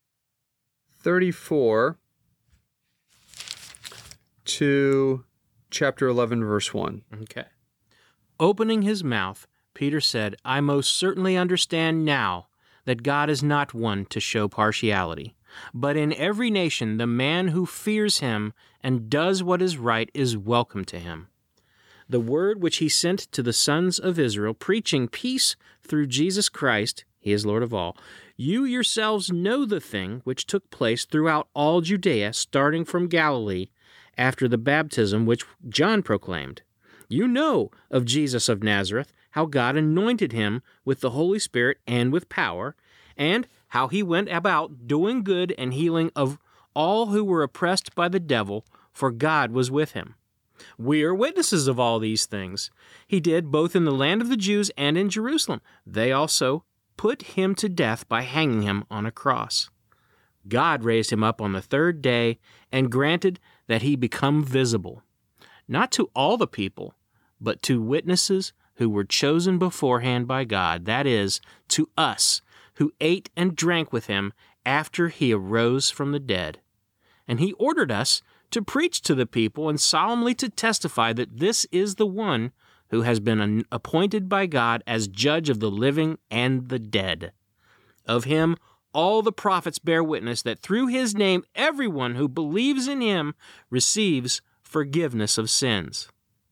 thirty-four to chapter eleven, verse one. Okay. Opening his mouth, Peter said, I most certainly understand now that God is not one to show partiality, but in every nation the man who fears him and does what is right is welcome to him. The word which he sent to the sons of Israel, preaching peace through Jesus Christ, he is Lord of all, you yourselves know the thing which took place throughout all Judea, starting from Galilee, after the baptism which John proclaimed. You know of Jesus of Nazareth, how God anointed him with the Holy Spirit and with power, and how he went about doing good and healing of all who were oppressed by the devil, for God was with him. We are witnesses of all these things. He did both in the land of the Jews and in Jerusalem. They also put him to death by hanging him on a cross. God raised him up on the third day and granted that he become visible, not to all the people, but to witnesses who were chosen beforehand by God, that is, to us, who ate and drank with him after he arose from the dead. And he ordered us to preach to the people and solemnly to testify that this is the one who has been appointed by God as judge of the living and the dead. Of him all the prophets bear witness that through his name everyone who believes in him receives forgiveness of sins.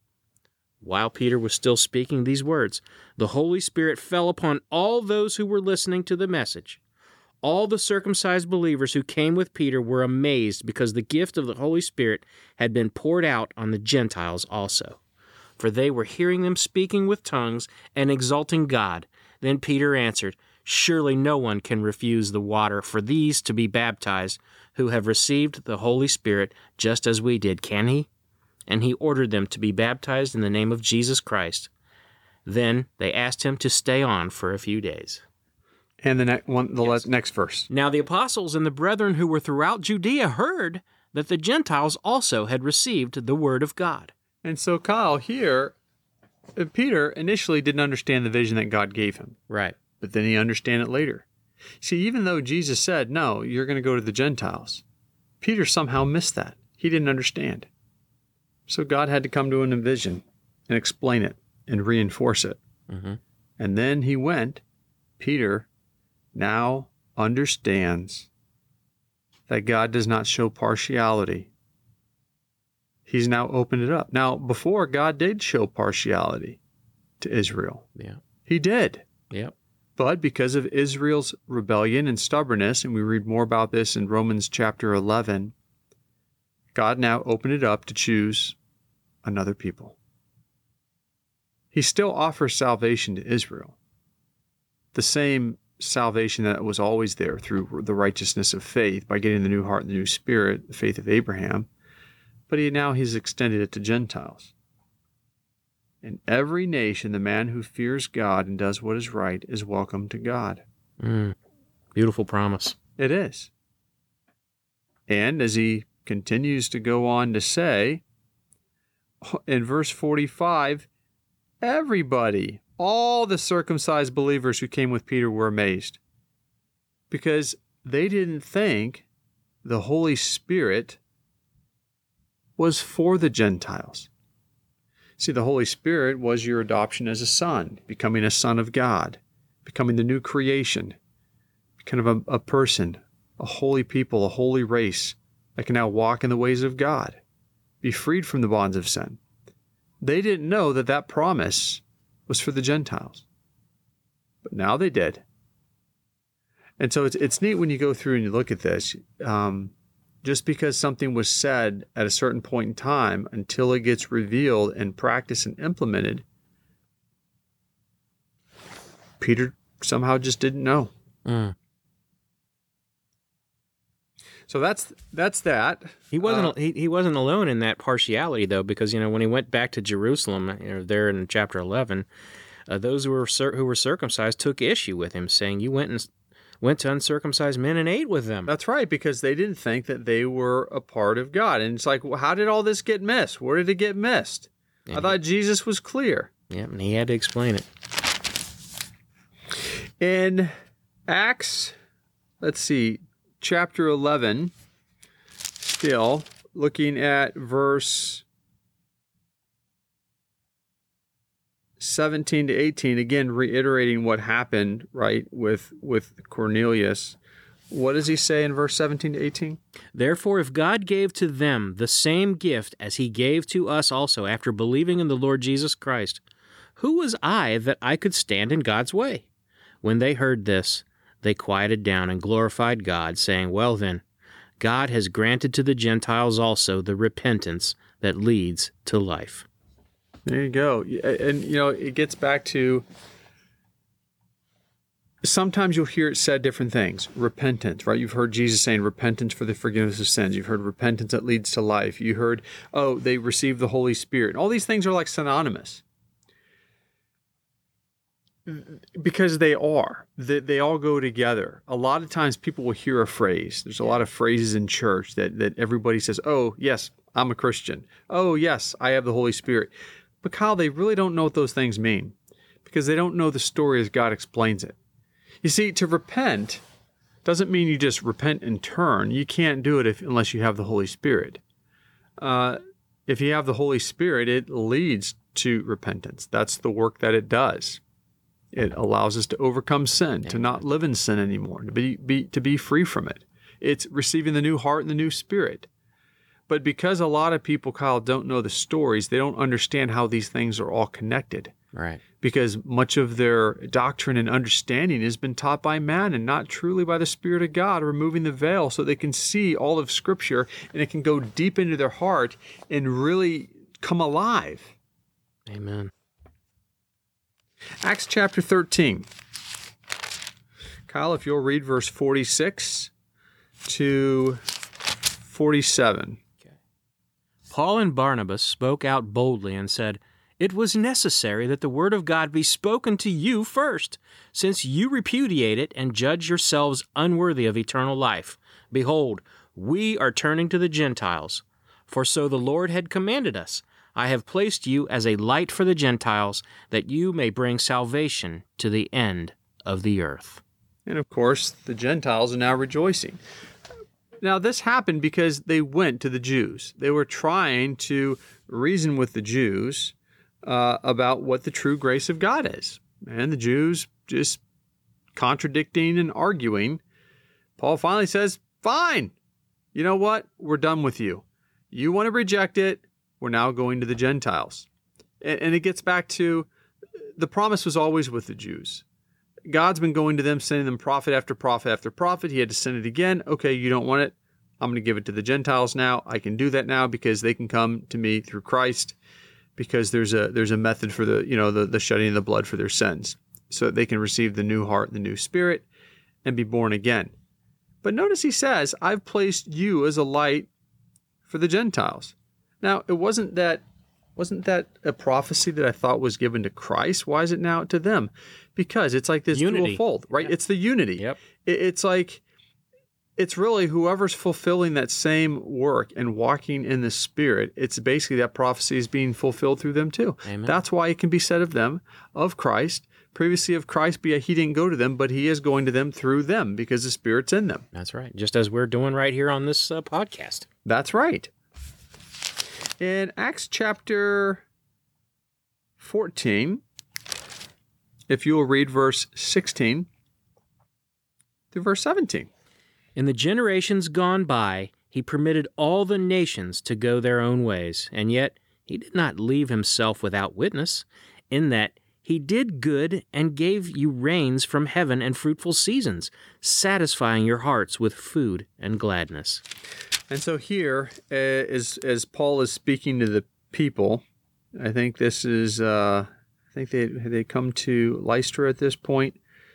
While Peter was still speaking these words, the Holy Spirit fell upon all those who were listening to the message. All the circumcised believers who came with Peter were amazed because the gift of the Holy Spirit had been poured out on the Gentiles also. For they were hearing them speaking with tongues and exalting God. Then Peter answered, Surely no one can refuse the water for these to be baptized who have received the Holy Spirit just as we did, can he? And he ordered them to be baptized in the name of Jesus Christ. Then they asked him to stay on for a few days. And the next one, the yes. next verse. Now the apostles and the brethren who were throughout Judea heard that the Gentiles also had received the word of God. And so, Kyle, here, Peter initially didn't understand the vision that God gave him. Right. But then he understood it later. See, even though Jesus said, no, you're going to go to the Gentiles, Peter somehow missed that. He didn't understand. So God had to come to him in vision and explain it and reinforce it. Mm-hmm. And then he went, Peter now understands that God does not show partiality. He's now opened it up. Now, before, God did show partiality to Israel. Yeah. He did. Yep. But because of Israel's rebellion and stubbornness, and we read more about this in Romans chapter eleven, God now opened it up to choose another people. He still offers salvation to Israel. The same salvation that was always there through the righteousness of faith by getting the new heart and the new spirit, the faith of Abraham. But he now he's extended it to Gentiles. In every nation, the man who fears God and does what is right is welcome to God. Mm, beautiful promise. It is. And as he continues to go on to say, in verse forty-five, everybody, all the circumcised believers who came with Peter were amazed because they didn't think the Holy Spirit was for the Gentiles. See, the Holy Spirit was your adoption as a son, becoming a son of God, becoming the new creation, kind of a, a person, a holy people, a holy race that can now walk in the ways of God, be freed from the bonds of sin. They didn't know that that promise was for the Gentiles, but now they did. And so it's it's neat when you go through and you look at this. Um, just because something was said at a certain point in time, until it gets revealed and practiced and implemented, Peter somehow just didn't know. Mm. So that's that's that. He wasn't Uh, he, he wasn't alone in that partiality, though, because, you know, when he went back to Jerusalem, you know, there in chapter eleven, uh, those who were cir- who were circumcised took issue with him, saying, "You went and went to uncircumcised men and ate with them." That's right, because they didn't think that they were a part of God. And it's like, well, how did all this get missed? Where did it get missed? Yeah. I thought Jesus was clear. Yeah, and he had to explain it. In Acts, let's see, chapter eleven, still looking at verse seventeen to eighteen, again, reiterating what happened, right, with, with Cornelius. What does he say in verse seventeen to eighteen? Therefore, if God gave to them the same gift as he gave to us also after believing in the Lord Jesus Christ, who was I that I could stand in God's way? When they heard this, they quieted down and glorified God, saying, Well then, God has granted to the Gentiles also the repentance that leads to life. There you go. And, you know, it gets back to, sometimes you'll hear it said different things. Repentance, right? You've heard Jesus saying repentance for the forgiveness of sins. You've heard repentance that leads to life. You heard, oh, they received the Holy Spirit. All these things are like synonymous. Because they are. They, they all go together. A lot of times people will hear a phrase. There's a lot of phrases in church that, that everybody says, oh, yes, I'm a Christian. Oh, yes, I have the Holy Spirit. But Kyle, they really don't know what those things mean because they don't know the story as God explains it. You see, to repent doesn't mean you just repent and turn. You can't do it if, unless you have the Holy Spirit. Uh, if you have the Holy Spirit, it leads to repentance. That's the work that it does. It allows us to overcome sin, to not live in sin anymore, to be, be to be free from it. It's receiving the new heart and the new spirit. But because a lot of people, Kyle, don't know the stories, they don't understand how these things are all connected. Right. Because much of their doctrine and understanding has been taught by man and not truly by the Spirit of God, removing the veil so they can see all of Scripture and it can go deep into their heart and really come alive. Amen. Acts chapter thirteen. Kyle, if you'll read verse forty-six to forty-seven. Okay. Paul and Barnabas spoke out boldly and said, It was necessary that the word of God be spoken to you first, since you repudiate it and judge yourselves unworthy of eternal life. Behold, we are turning to the Gentiles. For so the Lord had commanded us, I have placed you as a light for the Gentiles, that you may bring salvation to the end of the earth. And of course, the Gentiles are now rejoicing. Now, this happened because they went to the Jews. They were trying to reason with the Jews uh, about what the true grace of God is. And the Jews just contradicting and arguing. Paul finally says, fine, you know what? We're done with you. You want to reject it. We're now going to the Gentiles. And it gets back to the promise was always with the Jews. God's been going to them, sending them prophet after prophet after prophet. He had to send it again. Okay, you don't want it. I'm going to give it to the Gentiles now. I can do that now because they can come to me through Christ because there's a there's a method for the, you know, the, the shedding of the blood for their sins. So that they can receive the new heart, the new spirit, and be born again. But notice he says, I've placed you as a light for the Gentiles. Now, it wasn't that wasn't that a prophecy that I thought was given to Christ? Why is it now to them? Because it's like this unity. dual fold, right? Yep. It's the unity. Yep. It, it's like, it's really whoever's fulfilling that same work and walking in the Spirit, it's basically that prophecy is being fulfilled through them too. Amen. That's why it can be said of them, of Christ, previously of Christ, but he didn't go to them, but he is going to them through them because the Spirit's in them. That's right. Just as we're doing right here on this uh, podcast. That's right. In Acts chapter fourteen, if you will read verse sixteen through verse seventeen. In the generations gone by, he permitted all the nations to go their own ways, and yet he did not leave himself without witness, in that he did good and gave you rains from heaven and fruitful seasons, satisfying your hearts with food and gladness. And so here, uh, as as Paul is speaking to the people, I think this is, uh, I think they they come to Lystra at this point.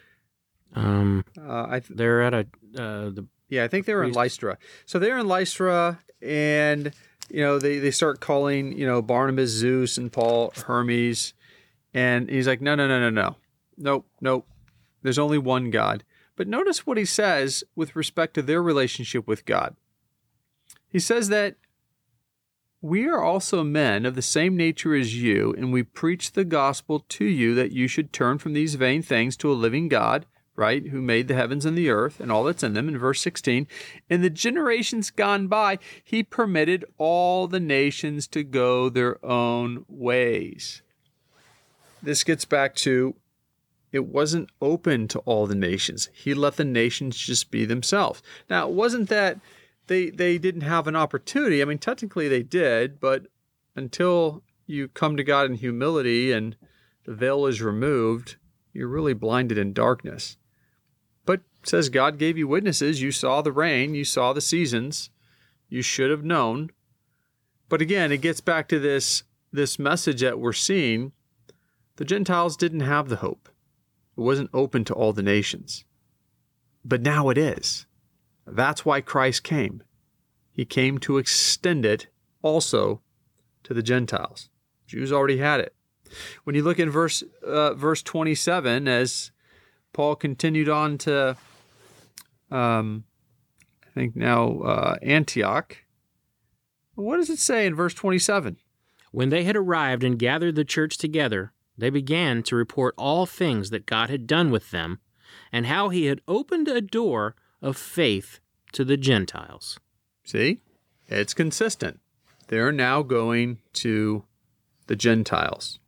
Um, uh, I th- they're at a uh, the yeah, I think they were in Lystra. So they're in Lystra, and you know they they start calling you know Barnabas Zeus and Paul Hermes, and he's like, no, no, no, no, no, nope, nope. There's only one God. But notice what he says with respect to their relationship with God. He says that we are also men of the same nature as you, and we preach the gospel to you that you should turn from these vain things to a living God, right, who made the heavens and the earth and all that's in them, in verse sixteen. In the generations gone by, he permitted all the nations to go their own ways. this gets back to, it wasn't open to all the nations. He let the nations just be themselves. Now, it wasn't that they they didn't have an opportunity. I mean, technically they did, but until you come to God in humility and the veil is removed, you're really blinded in darkness. But it says God gave you witnesses. You saw the rain. You saw the seasons. You should have known. But again, it gets back to this, this message that we're seeing. The Gentiles didn't have the hope. It wasn't open to all the nations. But now it is. That's why Christ came. He came to extend it also to the Gentiles. Jews already had it. When you look in verse uh, verse twenty-seven, as Paul continued on to, um, I think now uh, Antioch, what does it say in verse twenty-seven? When they had arrived and gathered the church together, they began to report all things that God had done with them, and how he had opened a door of faith to the Gentiles. See? It's consistent. They're now going to the Gentiles.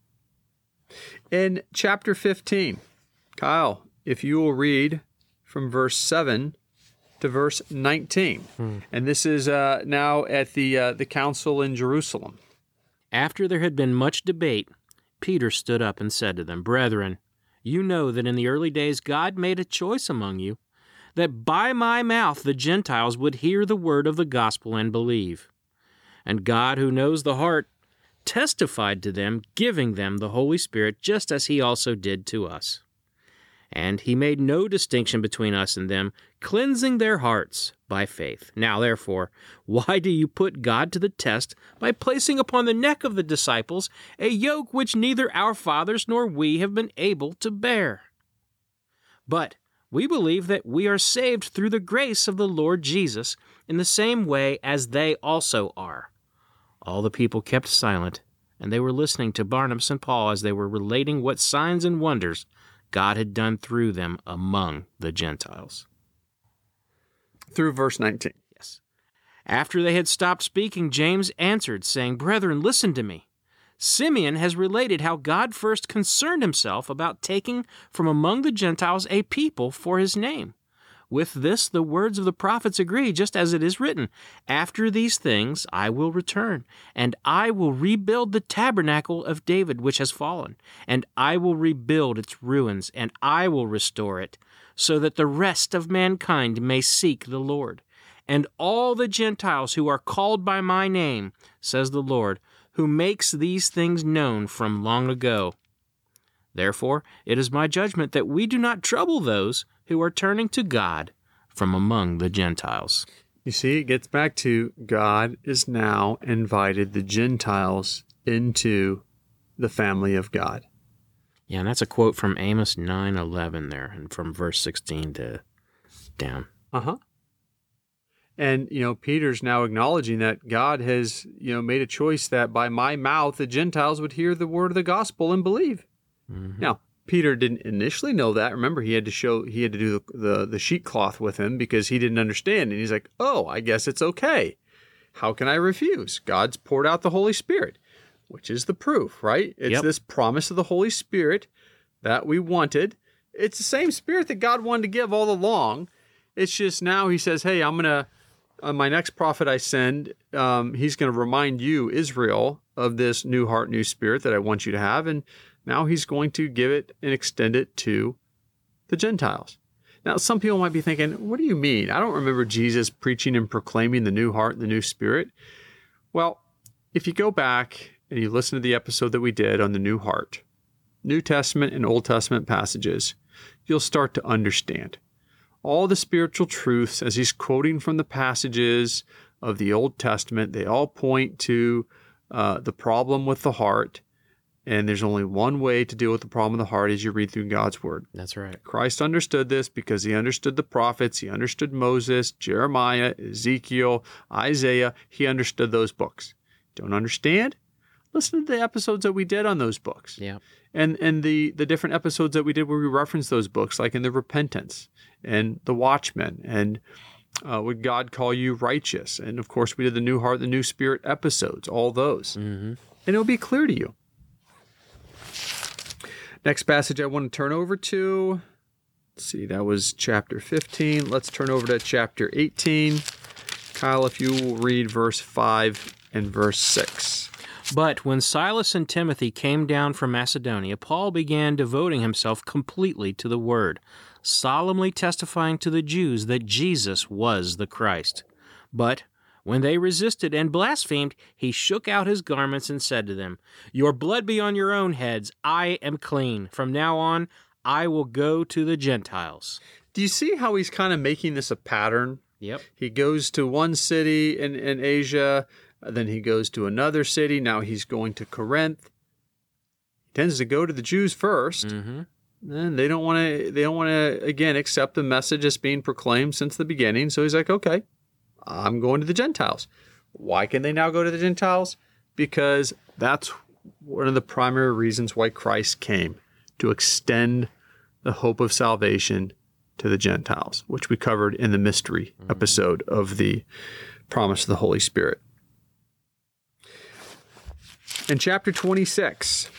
In chapter fifteen, Kyle, if you will read from verse seven to verse nineteen, hmm. and this is uh, now at the uh, the council in Jerusalem. After there had been much debate, Peter stood up and said to them, Brethren, you know that in the early days God made a choice among you, that by my mouth the Gentiles would hear the word of the gospel and believe. And God, who knows the heart, testified to them, giving them the Holy Spirit, just as he also did to us. And he made no distinction between us and them, cleansing their hearts by faith. Now, therefore, why do you put God to the test by placing upon the neck of the disciples a yoke which neither our fathers nor we have been able to bear? But we believe that we are saved through the grace of the Lord Jesus in the same way as they also are. All the people kept silent, and they were listening to Barnabas and Paul as they were relating what signs and wonders God had done through them among the Gentiles. Through verse nineteen. Yes. After they had stopped speaking, James answered, saying, Brethren, listen to me. Simeon has related how God first concerned himself about taking from among the Gentiles a people for his name. With this, the words of the prophets agree, just as it is written, After these things I will return, and I will rebuild the tabernacle of David which has fallen, and I will rebuild its ruins, and I will restore it, so that the rest of mankind may seek the Lord. And all the Gentiles who are called by my name, says the Lord, who makes these things known from long ago. Therefore, it is my judgment that we do not trouble those who are turning to God from among the Gentiles. You see, it gets back to God is now invited the Gentiles into the family of God. Yeah, and that's a quote from Amos nine eleven there, and from verse sixteen to down. Uh-huh. And, you know, Peter's now acknowledging that God has, you know, made a choice that by my mouth the Gentiles would hear the word of the gospel and believe. Mm-hmm. Now, Peter didn't initially know that. Remember, he had to show, he had to do the, the, the sheet cloth with him because he didn't understand. And he's like, oh, I guess it's okay. How can I refuse? God's poured out the Holy Spirit, which is the proof, right? It's yep. this promise of the Holy Spirit that we wanted. It's the same Spirit that God wanted to give all along. It's just now he says, hey, I'm going to, uh, my next prophet I send, um, he's going to remind you, Israel, of this new heart, new spirit that I want you to have. And now he's going to give it and extend it to the Gentiles. Now, some people might be thinking, what do you mean? I don't remember Jesus preaching and proclaiming the new heart, the new spirit. Well, if you go back and you listen to the episode that we did on the new heart, New Testament and Old Testament passages, you'll start to understand all the spiritual truths as he's quoting from the passages of the Old Testament. They all point to uh, the problem with the heart. And there's only one way to deal with the problem of the heart as you read through God's word. That's right. Christ understood this because he understood the prophets. He understood Moses, Jeremiah, Ezekiel, Isaiah. He understood those books. Don't understand? Listen to the episodes that we did on those books. Yeah. And and the, the different episodes that we did where we referenced those books, like in the Repentance and the Watchmen and uh, Would God Call You Righteous? And of course, we did the New Heart, the New Spirit episodes, all those. Mm-hmm. And it'll be clear to you. Next passage I want to turn over to, let's see, that was chapter fifteen. Let's turn over to chapter eighteen. Kyle, if you will read verse five and verse six. But when Silas and Timothy came down from Macedonia, Paul began devoting himself completely to the word, solemnly testifying to the Jews that Jesus was the Christ. But when they resisted and blasphemed, he shook out his garments and said to them, "Your blood be on your own heads. I am clean. From now on, I will go to the Gentiles." Do you see how he's kind of making this a pattern? Yep. He goes to one city in, in Asia, then he goes to another city. Now he's going to Corinth. He tends to go to the Jews first. Mm-hmm. And they don't want to, they don't want to, again, accept the message that's being proclaimed since the beginning. So he's like, okay, I'm going to the Gentiles. Why can they now go to the Gentiles? Because that's one of the primary reasons why Christ came, to extend the hope of salvation to the Gentiles, which we covered in the mystery mm-hmm. episode of the promise of the Holy Spirit. In chapter twenty-six,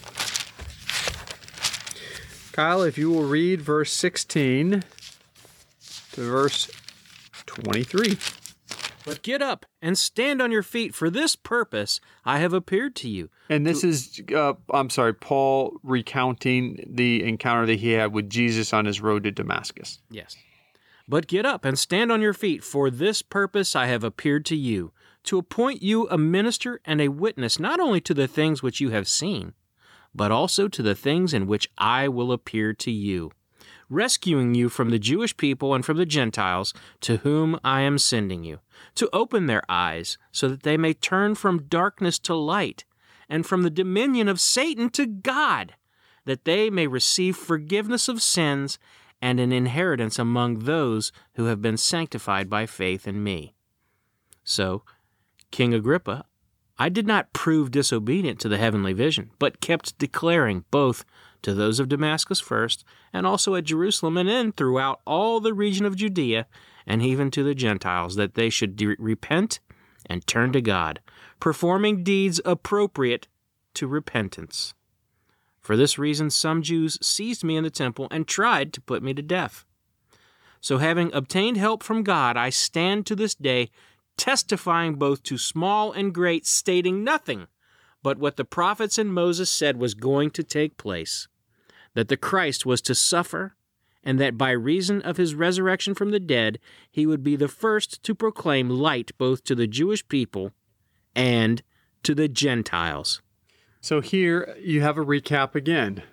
Kyle, if you will read verse sixteen to verse twenty-three. But get up and stand on your feet. For this purpose I have appeared to you. And this is, uh, I'm sorry, Paul recounting the encounter that he had with Jesus on his road to Damascus. Yes. But get up and stand on your feet. For this purpose I have appeared to you, to appoint you a minister and a witness, not only to the things which you have seen, but also to the things in which I will appear to you, rescuing you from the Jewish people and from the Gentiles to whom I am sending you, to open their eyes so that they may turn from darkness to light and from the dominion of Satan to God, that they may receive forgiveness of sins and an inheritance among those who have been sanctified by faith in me. So, King Agrippa, I did not prove disobedient to the heavenly vision, but kept declaring both to those of Damascus first, and also at Jerusalem, and then throughout all the region of Judea, and even to the Gentiles, that they should de- repent and turn to God, performing deeds appropriate to repentance. For this reason, some Jews seized me in the temple and tried to put me to death. So having obtained help from God, I stand to this day, testifying both to small and great, stating nothing but what the prophets and Moses said was going to take place, that the Christ was to suffer, and that by reason of his resurrection from the dead, he would be the first to proclaim light both to the Jewish people and to the Gentiles. So here you have a recap again.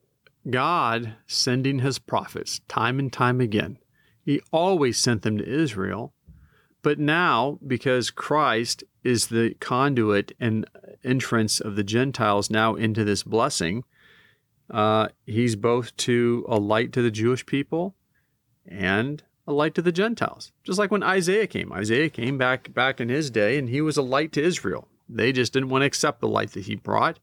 God sending his prophets time and time again. He always sent them to Israel. But now, because Christ is the conduit and entrance of the Gentiles now into this blessing, uh, he's both to a light to the Jewish people and a light to the Gentiles. Just like when Isaiah came. Isaiah came back, back in his day, and he was a light to Israel. They just didn't want to accept the light that he brought.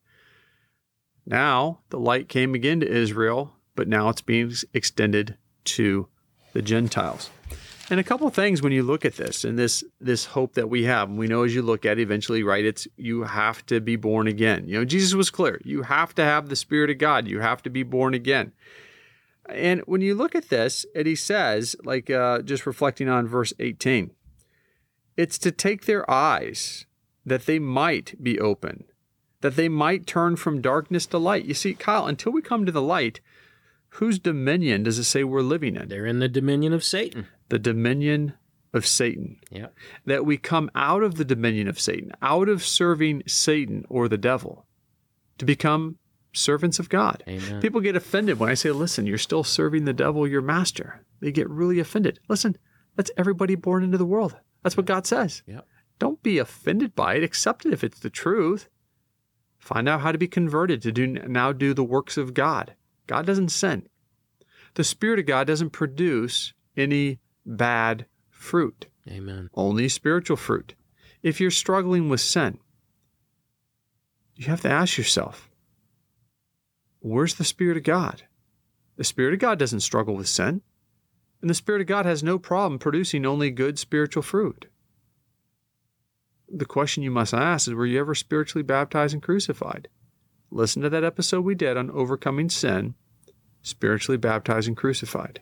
Now, the light came again to Israel, but now it's being extended to the Gentiles. And a couple of things when you look at this and this this hope that we have, and we know as you look at it eventually, right, it's you have to be born again. You know, Jesus was clear. You have to have the Spirit of God. You have to be born again. And when you look at this, and he says, like uh, just reflecting on verse eighteen, it's to take their eyes that they might be open, that they might turn from darkness to light. You see, Kyle, until we come to the light, whose dominion does it say we're living in? They're in the dominion of Satan. The dominion of Satan. Yeah. That we come out of the dominion of Satan, out of serving Satan or the devil, to become servants of God. Amen. People get offended when I say, listen, you're still serving the devil, your master. They get really offended. Listen, that's everybody born into the world. That's what God says. Yeah. Don't be offended by it. Accept it if it's the truth. Find out how to be converted to do now do the works of God. God doesn't sin. The Spirit of God doesn't produce any bad fruit. Amen. Only spiritual fruit. If you're struggling with sin, you have to ask yourself, where's the Spirit of God? The Spirit of God doesn't struggle with sin. And the Spirit of God has no problem producing only good spiritual fruit. The question you must ask is, were you ever spiritually baptized and crucified? listen to that episode we did on overcoming sin, spiritually baptized and crucified.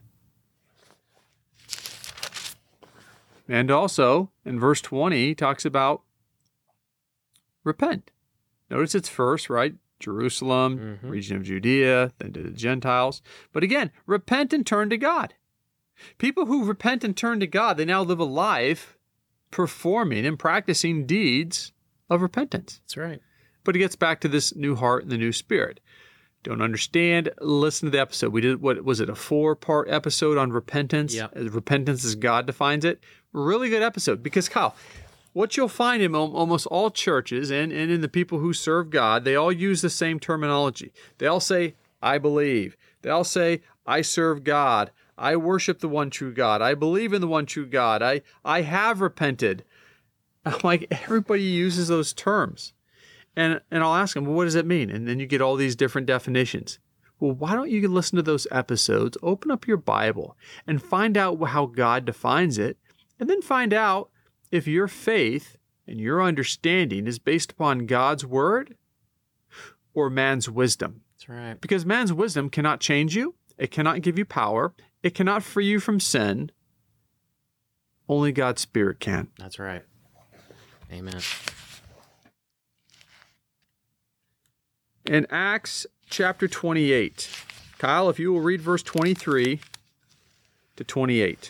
And also, in verse twenty, he talks about repent. Notice it's first, right? Jerusalem, mm-hmm. region of Judea, then to the Gentiles. But again, repent and turn to God. People who repent and turn to God, they now live a life performing and practicing deeds of repentance. That's right. But it gets back to this new heart and the new spirit. Don't understand? Listen to the episode. We did, what was it, a four-part episode on repentance? Yeah. Repentance as God defines it. Really good episode. Because, Kyle, what you'll find in almost all churches and, and in the people who serve God, they all use the same terminology. They all say, I believe. They all say, I serve God. I worship the one true God. I believe in the one true God. I, I have repented. I'm like, everybody uses those terms. And and I'll ask them, well, what does it mean? And then you get all these different definitions. Well, why don't you listen to those episodes, open up your Bible, and find out how God defines it, and then find out if your faith and your understanding is based upon God's word or man's wisdom. That's right. Because man's wisdom cannot change you. It cannot give you power. It cannot free you from sin. Only God's Spirit can. That's right. Amen. In Acts chapter twenty-eight, Kyle, if you will read verse twenty-three to twenty-eight.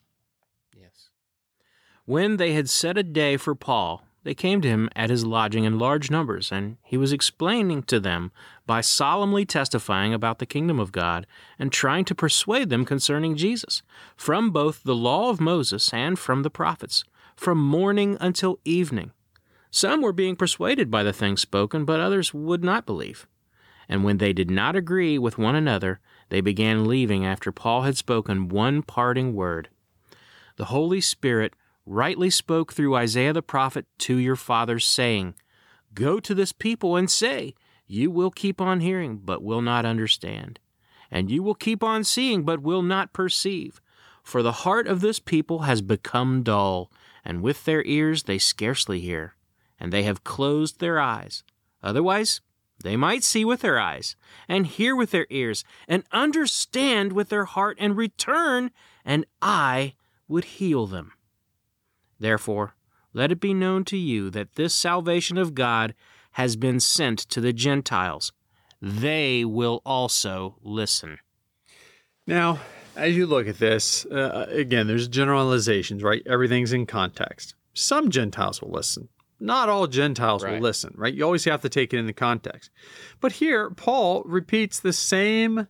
Yes. When they had set a day for Paul, they came to him at his lodging in large numbers, and he was explaining to them by solemnly testifying about the kingdom of God and trying to persuade them concerning Jesus, from both the law of Moses and from the prophets, from morning until evening. Some were being persuaded by the things spoken, but others would not believe. And when they did not agree with one another, they began leaving after Paul had spoken one parting word. The Holy Spirit rightly spoke through Isaiah the prophet to your fathers, saying, Go to this people and say, You will keep on hearing, but will not understand. And you will keep on seeing, but will not perceive. For the heart of this people has become dull, and with their ears they scarcely hear. And they have closed their eyes. Otherwise, they might see with their eyes, and hear with their ears, and understand with their heart, and return, and I would heal them. Therefore, let it be known to you that this salvation of God has been sent to the Gentiles. They will also listen. Now, as you look at this, uh, again, there's generalizations, right? Everything's in context. Some Gentiles will listen. Not all Gentiles Right. will listen, right? You always have to take it in the context. But here, Paul repeats the same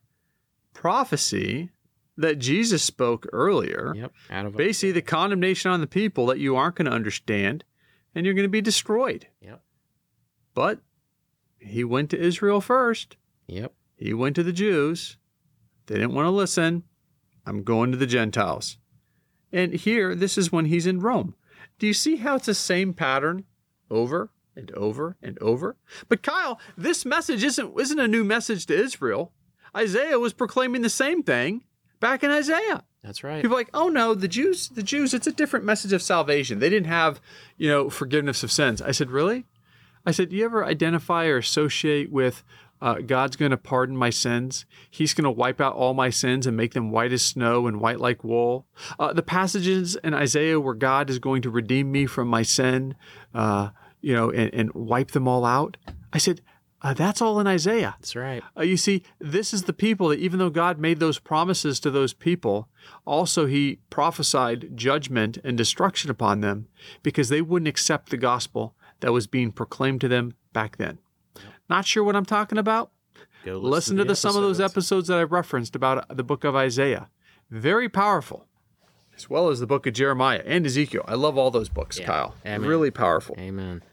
prophecy that Jesus spoke earlier. Yep. Out of Basically, the condemnation on the people that you aren't going to understand and you're going to be destroyed. Yep. But he went to Israel first. Yep. He went to the Jews. They didn't want to listen. I'm going to the Gentiles. And here, this is when he's in Rome. Do you see how it's the same pattern over and over and over? But Kyle, this message isn't, isn't a new message to Israel. Isaiah was proclaiming the same thing back in Isaiah. That's right. People are like, oh no, the Jews, the Jews, it's a different message of salvation. They didn't have, you know, forgiveness of sins. I said, really? I said, do you ever identify or associate with uh, God's going to pardon my sins? He's going to wipe out all my sins and make them white as snow and white like wool. Uh, the passages in Isaiah where God is going to redeem me from my sin, uh, you know, and, and wipe them all out. I said, uh, that's all in Isaiah. That's right. Uh, you see, this is the people that even though God made those promises to those people, also he prophesied judgment and destruction upon them because they wouldn't accept the gospel that was being proclaimed to them back then. Yep. Not sure what I'm talking about? Go listen, listen to, to the, some of those episodes that I've referenced about the book of Isaiah. Very powerful, as well as the book of Jeremiah and Ezekiel. I love all those books, Yeah. Kyle. Amen. Really powerful. Amen.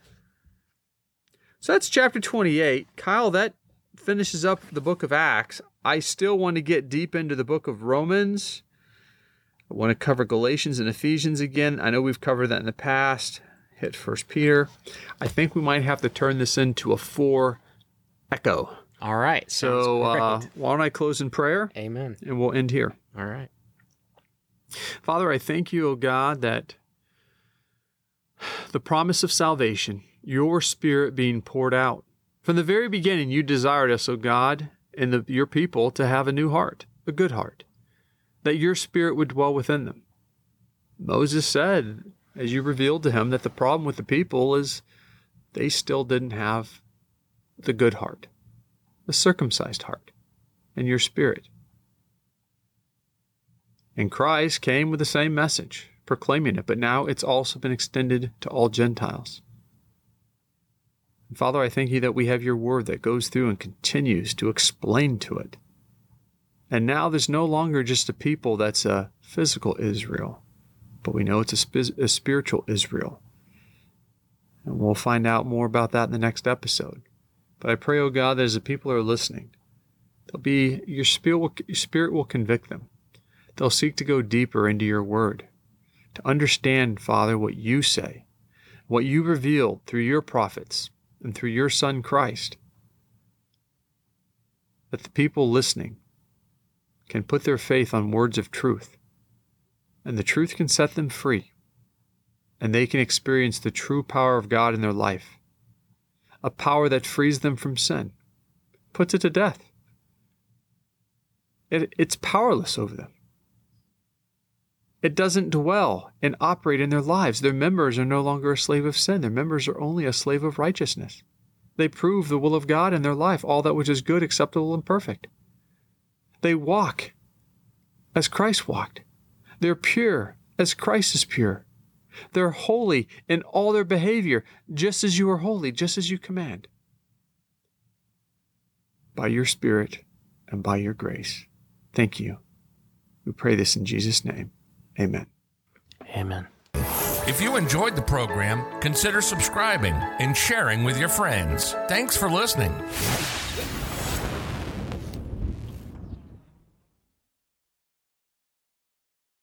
So that's chapter twenty-eight. Kyle, that finishes up the book of Acts. I still want to get deep into the book of Romans. I want to cover Galatians and Ephesians again. I know we've covered that in the past. Hit First Peter. I think we might have to turn this into a four echo. All right. So uh, Sounds why don't I close in prayer? great. Amen. And we'll end here. All right. Father, I thank you, O God, that the promise of salvation, your Spirit being poured out From the very beginning, you desired us, O God, and the, your people to have a new heart, a good heart, that your Spirit would dwell within them. Moses said, as you revealed to him, that the problem with the people is they still didn't have the good heart, the circumcised heart, and your Spirit. And Christ came with the same message, proclaiming it, but now it's also been extended to all Gentiles. And Father, I thank you that we have your word that goes through and continues to explain to it. And now there's no longer just a people that's a physical Israel, but we know it's a, sp- a spiritual Israel. And we'll find out more about that in the next episode. But I pray, oh God, that as the people are listening, they'll be, your spirit will, your spirit will convict them. They'll seek to go deeper into your word, to understand, Father, what you say, what you revealed through your prophets and through your Son Christ, that the people listening can put their faith on words of truth, and the truth can set them free, and they can experience the true power of God in their life, a power that frees them from sin, puts it to death. It, it's powerless over them. It doesn't dwell and operate in their lives. Their members are no longer a slave of sin. Their members are only a slave of righteousness. They prove the will of God in their life, all that which is good, acceptable, and perfect. They walk as Christ walked. They're pure as Christ is pure. They're holy in all their behavior, just as you are holy, just as you command. By your Spirit and by your grace. Thank you. We pray this in Jesus' name. Amen. Amen. If you enjoyed the program, consider subscribing and sharing with your friends. Thanks for listening.